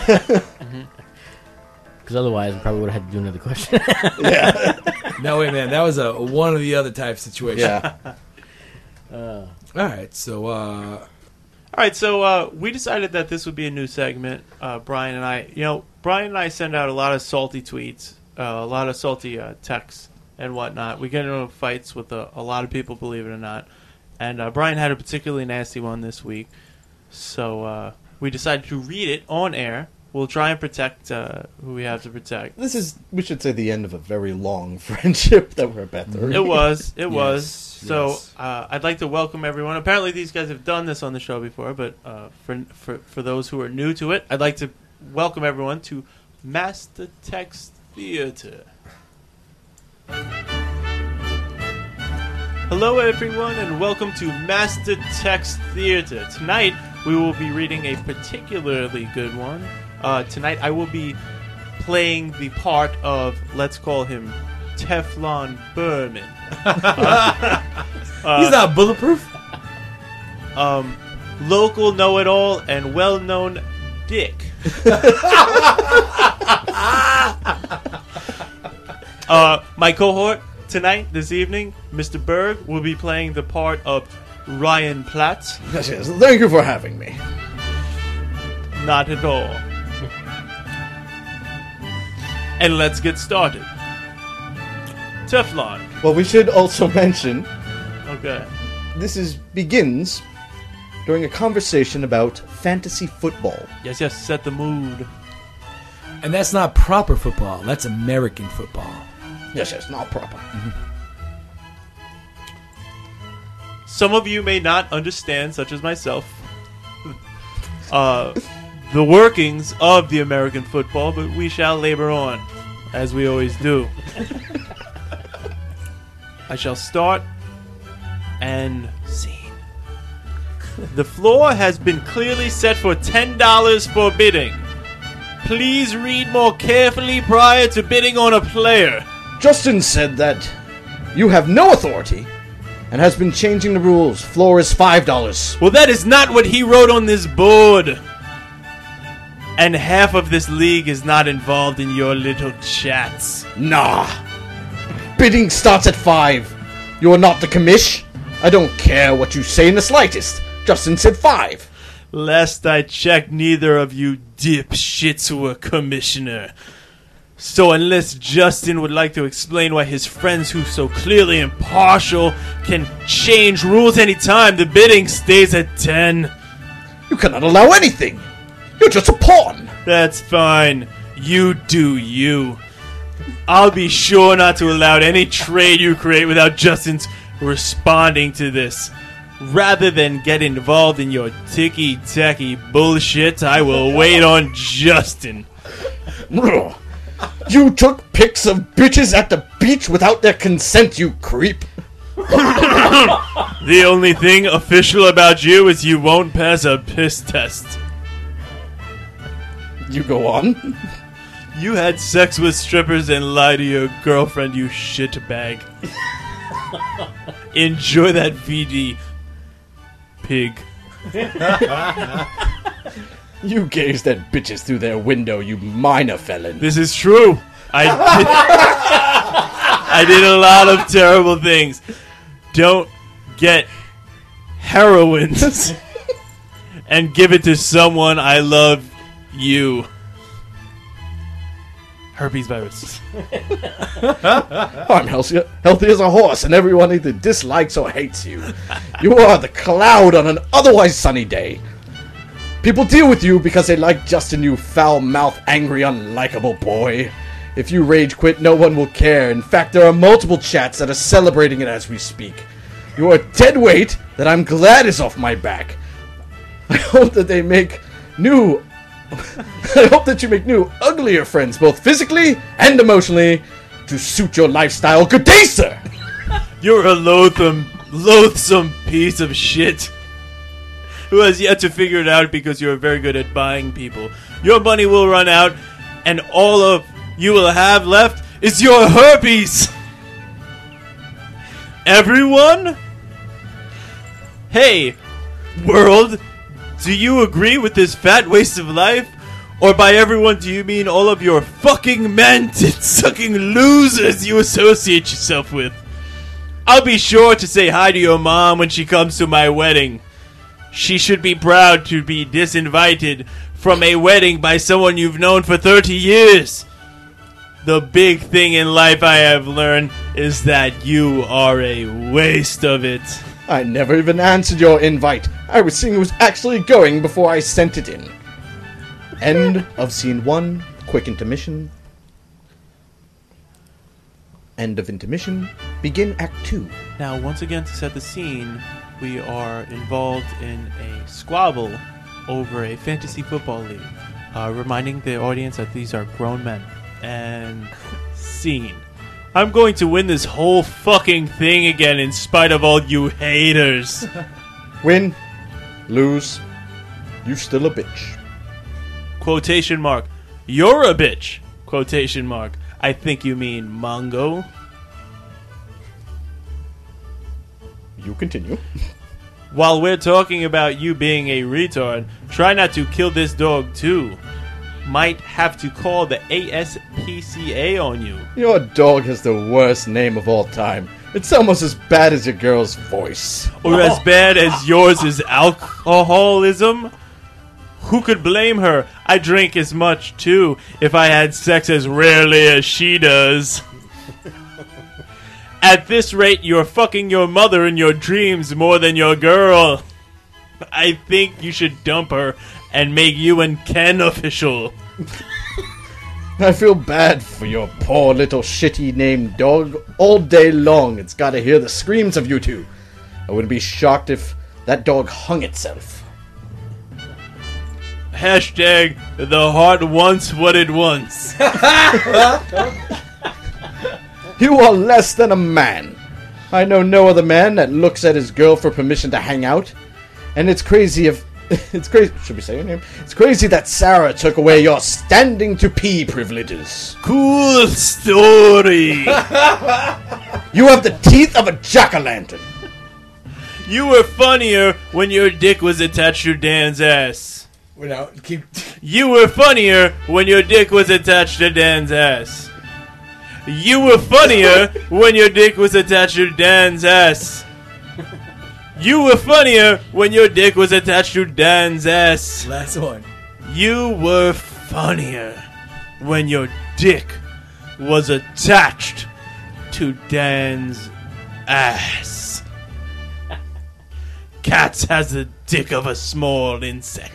Because otherwise, I probably would have had to do another question.
Yeah. No way, man. That was a one or the other type situation.
Yeah.
Uh,
All right. So, uh,
All right, so uh, we decided that this would be a new segment. Uh, Brian and I, you know, Brian and I send out a lot of salty tweets, uh, a lot of salty uh, texts and whatnot. We get into fights with a, a lot of people, believe it or not. And uh, Brian had a particularly nasty one this week. So uh, we decided to read it on air. We'll try and protect uh, who we have to protect.
This is, we should say, the end of a very long friendship that we're about to read.
It was. It
Yes,
was. So
yes.
uh, I'd like to welcome everyone. Apparently these guys have done this on the show before, but uh, for, for for those who are new to it, I'd like to welcome everyone to Master Text Theater. Hello everyone and welcome to Master Text Theater. Tonight we will be reading a particularly good one. Uh, tonight I will be playing the part of, let's call him Teflon Berman. Uh,
he's not bulletproof.
Um, local know-it-all and well-known dick. uh, my cohort tonight, this evening, Mister Berg, will be playing the part of Ryan Platt.
Yes, yes. Thank you for having me.
Not at all. And let's get started. Teflon.
Well, we should also mention
Okay.
this is begins during a conversation about fantasy football.
Yes, yes, set the mood.
And that's not proper football. That's American football.
Yes, yes, not proper.
Some of you may not understand, such as myself, uh, the workings of the American football, but we shall labor on, as we always do. I shall start and scene. The floor has been clearly set for ten dollars for bidding. Please read more carefully prior to bidding on a player.
Justin said that you have no authority and has been changing the rules. Floor is five dollars.
Well, that is not what he wrote on this board. And half of this league is not involved in your little chats.
Nah. Bidding starts at five. You are not the commish. I don't care what you say in the slightest. Justin said five.
Last I checked, neither of you dipshits were commissioner. So unless Justin would like to explain why his friends who so clearly impartial can change rules anytime, the bidding stays at ten.
You cannot allow anything. You're just a pawn.
That's fine. You do you. I'll be sure not to allow any trade you create without Justin's responding to this. Rather than get involved in your ticky-tacky bullshit, I will wait on Justin.
You took pics of bitches at the beach without their consent, you creep.
The only thing official about you is you won't pass a piss test.
You go on.
You had sex with strippers and lied to your girlfriend, you shitbag. Enjoy that V D, pig.
You gazed at bitches through their window, you minor felon.
This is true. I did, I did a lot of terrible things. Don't get heroin and give it to someone I love. You. Herpes virus.
I'm healthy, healthy as a horse, and everyone either dislikes or hates you. You are the cloud on an otherwise sunny day. People deal with you because they like Justin, you foul-mouthed, angry, unlikable boy. If you rage quit, no one will care. In fact, there are multiple chats that are celebrating it as we speak. You are dead weight that I'm glad is off my back. I hope that they make new... I hope that you make new, uglier friends, both physically and emotionally, to suit your lifestyle. Good day, sir!
You're a loathsome, loathsome piece of shit who has yet to figure it out because you're very good at buying people. Your money will run out, and all of you will have left is your herpes! Everyone? Hey, world, Do you agree with this fat waste of life? Or by everyone, do you mean all of your fucking man-tit-sucking losers you associate yourself with? I'll be sure to say hi to your mom when she comes to my wedding. She should be proud to be disinvited from a wedding by someone you've known for thirty years. The big thing in life I have learned is that you are a waste of it.
I never even answered your invite. I was seeing who was actually going before I sent it in. End of scene one. Quick intermission. End of intermission. Begin act two.
Now, once again, to set the scene, we are involved in a squabble over a fantasy football league. Uh, reminding the audience that these are grown men. And scene. I'm going to win this whole fucking thing again in spite of all you haters.
Win. Lose. You still a bitch.
Quotation mark. You're a bitch. Quotation mark. I think you mean Mongo.
You continue.
While we're talking about you being a retard, try not to kill this dog too. Might have to call the A S P C A on you.
Your dog has the worst name of all time. It's almost as bad as your girl's voice.
Or as bad as yours is alcoholism? Who could blame her? I drink as much, too, if I had sex as rarely as she does. At this rate, you're fucking your mother in your dreams more than your girl. I think you should dump her and make you and Ken official.
I feel bad for your poor little shitty named dog. All day long, it's gotta hear the screams of you two. I wouldn't be shocked if that dog hung itself.
Hashtag the heart wants what it wants.
You are less than a man. I know no other man that looks at his girl for permission to hang out. And it's crazy if... It's crazy... Should we say her name? It's crazy that Sarah took away your standing to pee privileges.
Cool story.
You have the teeth of a jack-o'-lantern.
You were funnier when your dick was attached to Dan's ass.
Now, keep...
You were funnier when your dick was attached to Dan's ass. You were funnier when your dick was attached to Dan's ass. You were funnier when your dick was attached to Dan's ass.
Last one.
You were funnier when your dick was attached to Dan's ass. Cats has the dick of a small insect.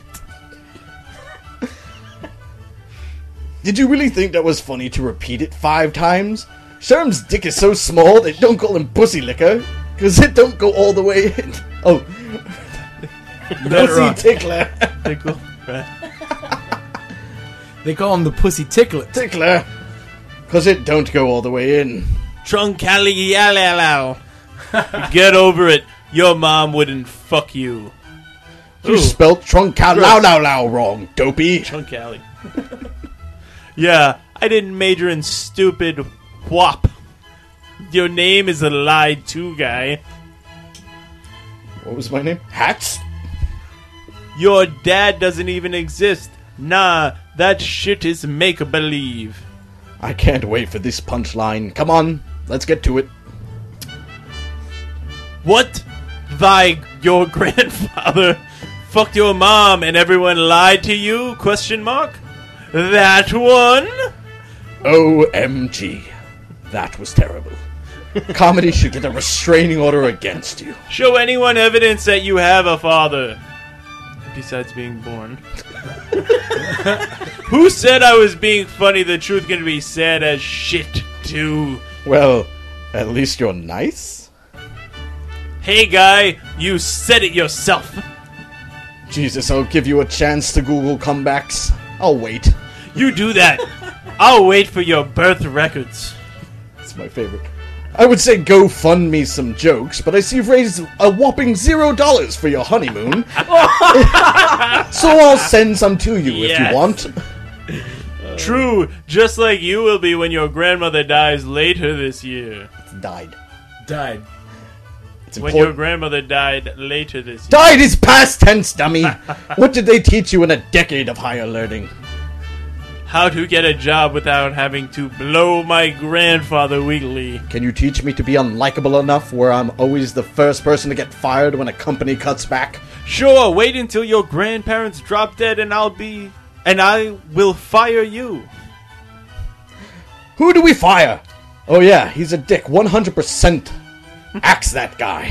Did you really think that was funny to repeat it five times? Sherm's dick is so small they don't call him pussy licker, because it don't go all the way in. Oh. Pussy tickler.
Tickle. Right.
They call him the pussy tickler.
Tickler. Because it don't go all the way in.
Truncallialalow. Get over it. Your mom wouldn't fuck you.
You
Ooh.
spelled truncallow wrong, dopey.
Truncalli. Yeah, I didn't major in stupid whop. Your name is a lie too, guy.
What was my name? Hats?
Your dad doesn't even exist. Nah, that shit is make-believe.
I can't wait for this punchline. Come on, let's get to it.
What? Thy, your grandfather fucked your mom and everyone lied to you? Question mark? That one?
O M G. That was terrible. Comedy should get a restraining order against you.
Show anyone evidence that you have a father. Besides being born. Who said I was being funny? The truth can be said as shit, too.
Well, at least you're nice?
Hey, guy, you said it yourself.
Jesus, I'll give you a chance to Google comebacks. I'll wait.
You do that. I'll wait for your birth records.
It's my favorite. I would say go fund me some jokes, but I see you've raised a whopping zero dollars for your honeymoon. So I'll send some to you
Yes.
if you want.
True, just like you will be when your grandmother dies later this year.
Died.
Died.
It's
when
important.
your grandmother died later this year.
Died is past tense, dummy. What did they teach you in a decade of higher learning?
How to get a job without having to blow my grandfather weekly.
Can you teach me to be unlikable enough where I'm always the first person to get fired when a company cuts back?
Sure, wait until your grandparents drop dead and I'll be... and I will fire you.
Who do we fire? Oh yeah, he's a dick, one hundred percent. Axe that guy.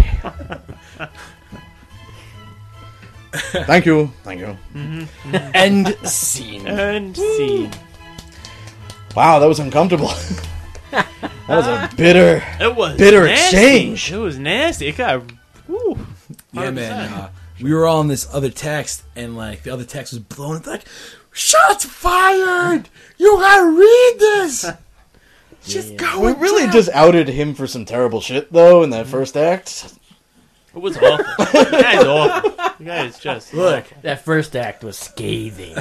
Thank you, thank you.
Mm-hmm.
End scene.
End scene.
Wow, that was uncomfortable. That was a bitter,
It was
bitter
nasty.
exchange.
It was nasty. It got... Woo.
Yeah, man. Uh, we were all on this other text, and like the other text was blowing up like, "Shots fired! You gotta read this." Just go.
We really just outed him for some terrible shit, though, in that first act.
It was awful. The guy's awful. The guy is just...
Look, that first act was scathing.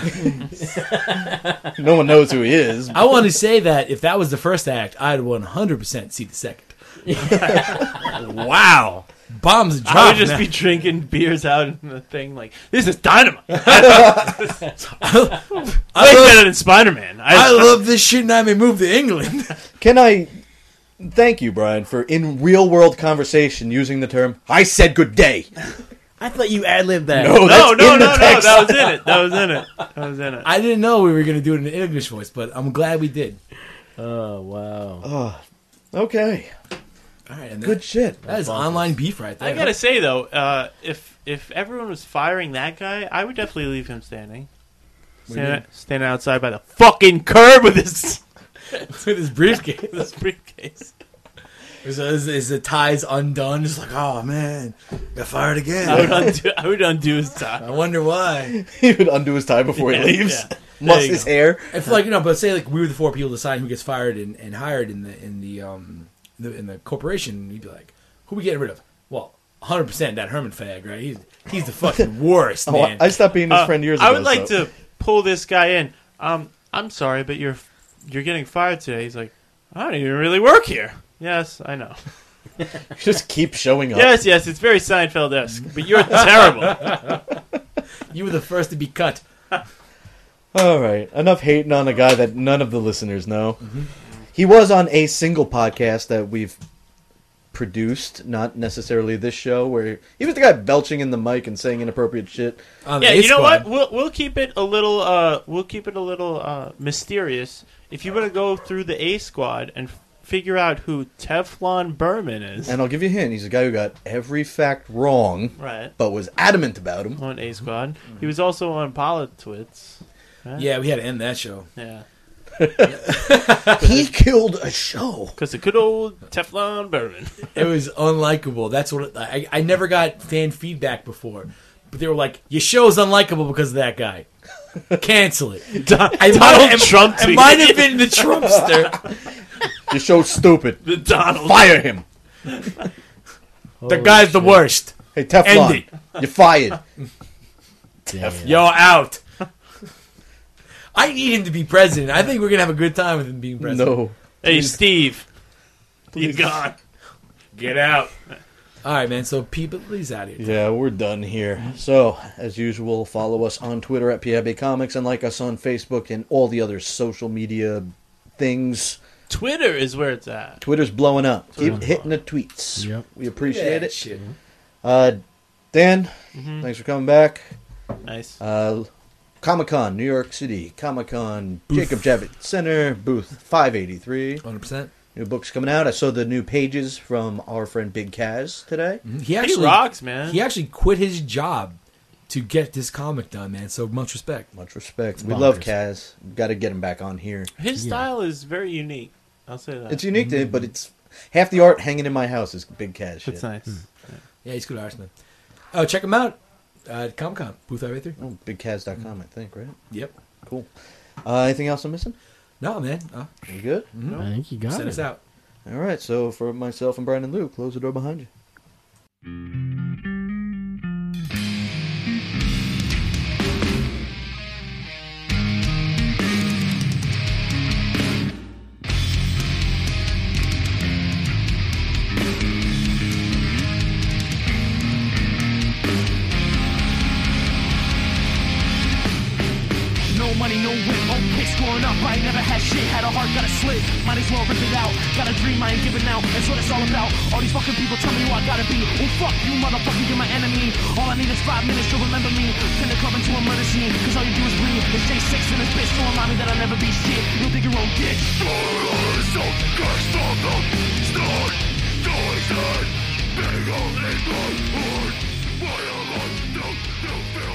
No one knows who he is.
I want to say that if that was the first act, I'd one hundred percent see the second. Wow. Bombs dropped.
I would just
now.
be drinking beers out in the thing like, this is dynamite. Way better than Spider-Man.
I love this shit and I may move to England.
Can I thank you, Brian, for in real world conversation using the term "I said good day."
I thought you ad-libbed that.
No,
No,
that's
no,
in
no,
the
no.
text.
That was in it. That was in it. That was in it.
I didn't know we were going to do it in an English voice, but I'm glad we did.
Oh, wow.
Oh, okay.
All right, and
Good
that,
shit.
that is online beef right there.
I gotta say though, uh, if if everyone was firing that guy, I would definitely leave him standing.
What do you
Standing, standing outside by the fucking curb with his
with his briefcase.
with his briefcase.
Is, is, is the ties undone? Just like, oh man, got fired again.
I would undo. I would undo his tie.
I wonder why.
He would undo his tie before
Yeah,
he leaves.
yeah.
Muss
There you
his
go.
hair.
If like you know, but say like we were the four people deciding who gets fired and, and hired in the in the um the, in the corporation, you'd be like, who we getting rid of? Well, one hundred percent that Herman fag, right? He's he's the fucking worst,
Oh,
man.
I stopped being his
Uh,
friend years ago.
I would like
so.
to pull this guy in. Um, I'm sorry, but you're you're getting fired today. He's like, I don't even really work here. Yes, I know.
Just keep showing up.
Yes, yes, it's very Seinfeld-esque, but you're terrible.
You were the first to be cut.
All right, enough hating on a guy that none of the listeners know. He was on a single podcast that we've produced, not necessarily this show, where he was the guy belching in the mic and saying inappropriate shit.
On the
Yeah,
A
you know
Squad.
what? We'll we'll keep it a little uh we'll keep it a little uh mysterious. If you want to go through the A Squad and f- figure out who Teflon Berman is,
And I'll give you a hint: he's a guy who got every fact wrong,
right,
but was adamant about him.
on A Squad, he was also on Polititwits. Right?
Yeah, we had to end that show.
Yeah.
He killed a show.
Because the good old Teflon Berman.
It was unlikable. That's what it, I. I never got fan feedback before, but they were like, "Your show's unlikable because of that guy. Cancel it."
Don-
I
Donald
might,
Trump
It
tweeted
might have
it.
been the Trumpster.
Your show's stupid.
The Donald.
Fire him.
The guy's the worst.
Hey, Teflon,
End it.
you're fired.
You're out. I need him to be president. I think we're gonna have a good time with him being president.
No.
Hey, Steve. You gone. Get out.
All right, man. So people, please out here.
Yeah, we're done here. So, as usual, follow us on Twitter at P I B Comics and like us on Facebook and all the other social media things.
Twitter is where it's at.
Twitter's blowing up. Keep
Twitter's
hitting the tweets.
Yep.
We appreciate
Yeah,
it.
shit.
Uh, Dan,
Mhm.
thanks for coming back.
Nice.
Uh, Comic-Con, New York City. Comic-Con, Jacob Javits Center, booth five eighty-three.
one hundred percent.
New books coming out. I saw the new pages from our friend Big Kaz today.
He actually
rocks, man.
He actually quit his job to get this comic done, man. So much respect.
Much respect.
It's
We love
bonkers.
Kaz. Got to get him back on here.
His
Yeah.
style is very unique. I'll say that.
It's unique to him, but it's half the art hanging in my house is Big Kaz shit.
It's nice.
Yeah, he's a good artist, man. Oh, check him out at Comic Con, booth five eighty-three.
Oh, big kaz dot com, I think, right?
Yep.
Cool. Uh, anything else I'm missing?
No, man. Uh,
You good?
mhm.
I think you got
Send
it.
us out.
All right, so for myself and Brian and Lou, close the door behind you.
Growing up, I ain't never had shit. Had a heart, got a slit. Might as well rip it out. Got a dream, I ain't giving out. That's what it's all about. All these fucking people tell me who I gotta be. Oh, fuck you, motherfucker, you're my enemy. All I need is five minutes to remember me. Turn the club into a murder scene. Cause all you do is bleed. It's J six and this bitch to remind me that I'll never be shit. You'll dig your own ditch. Big old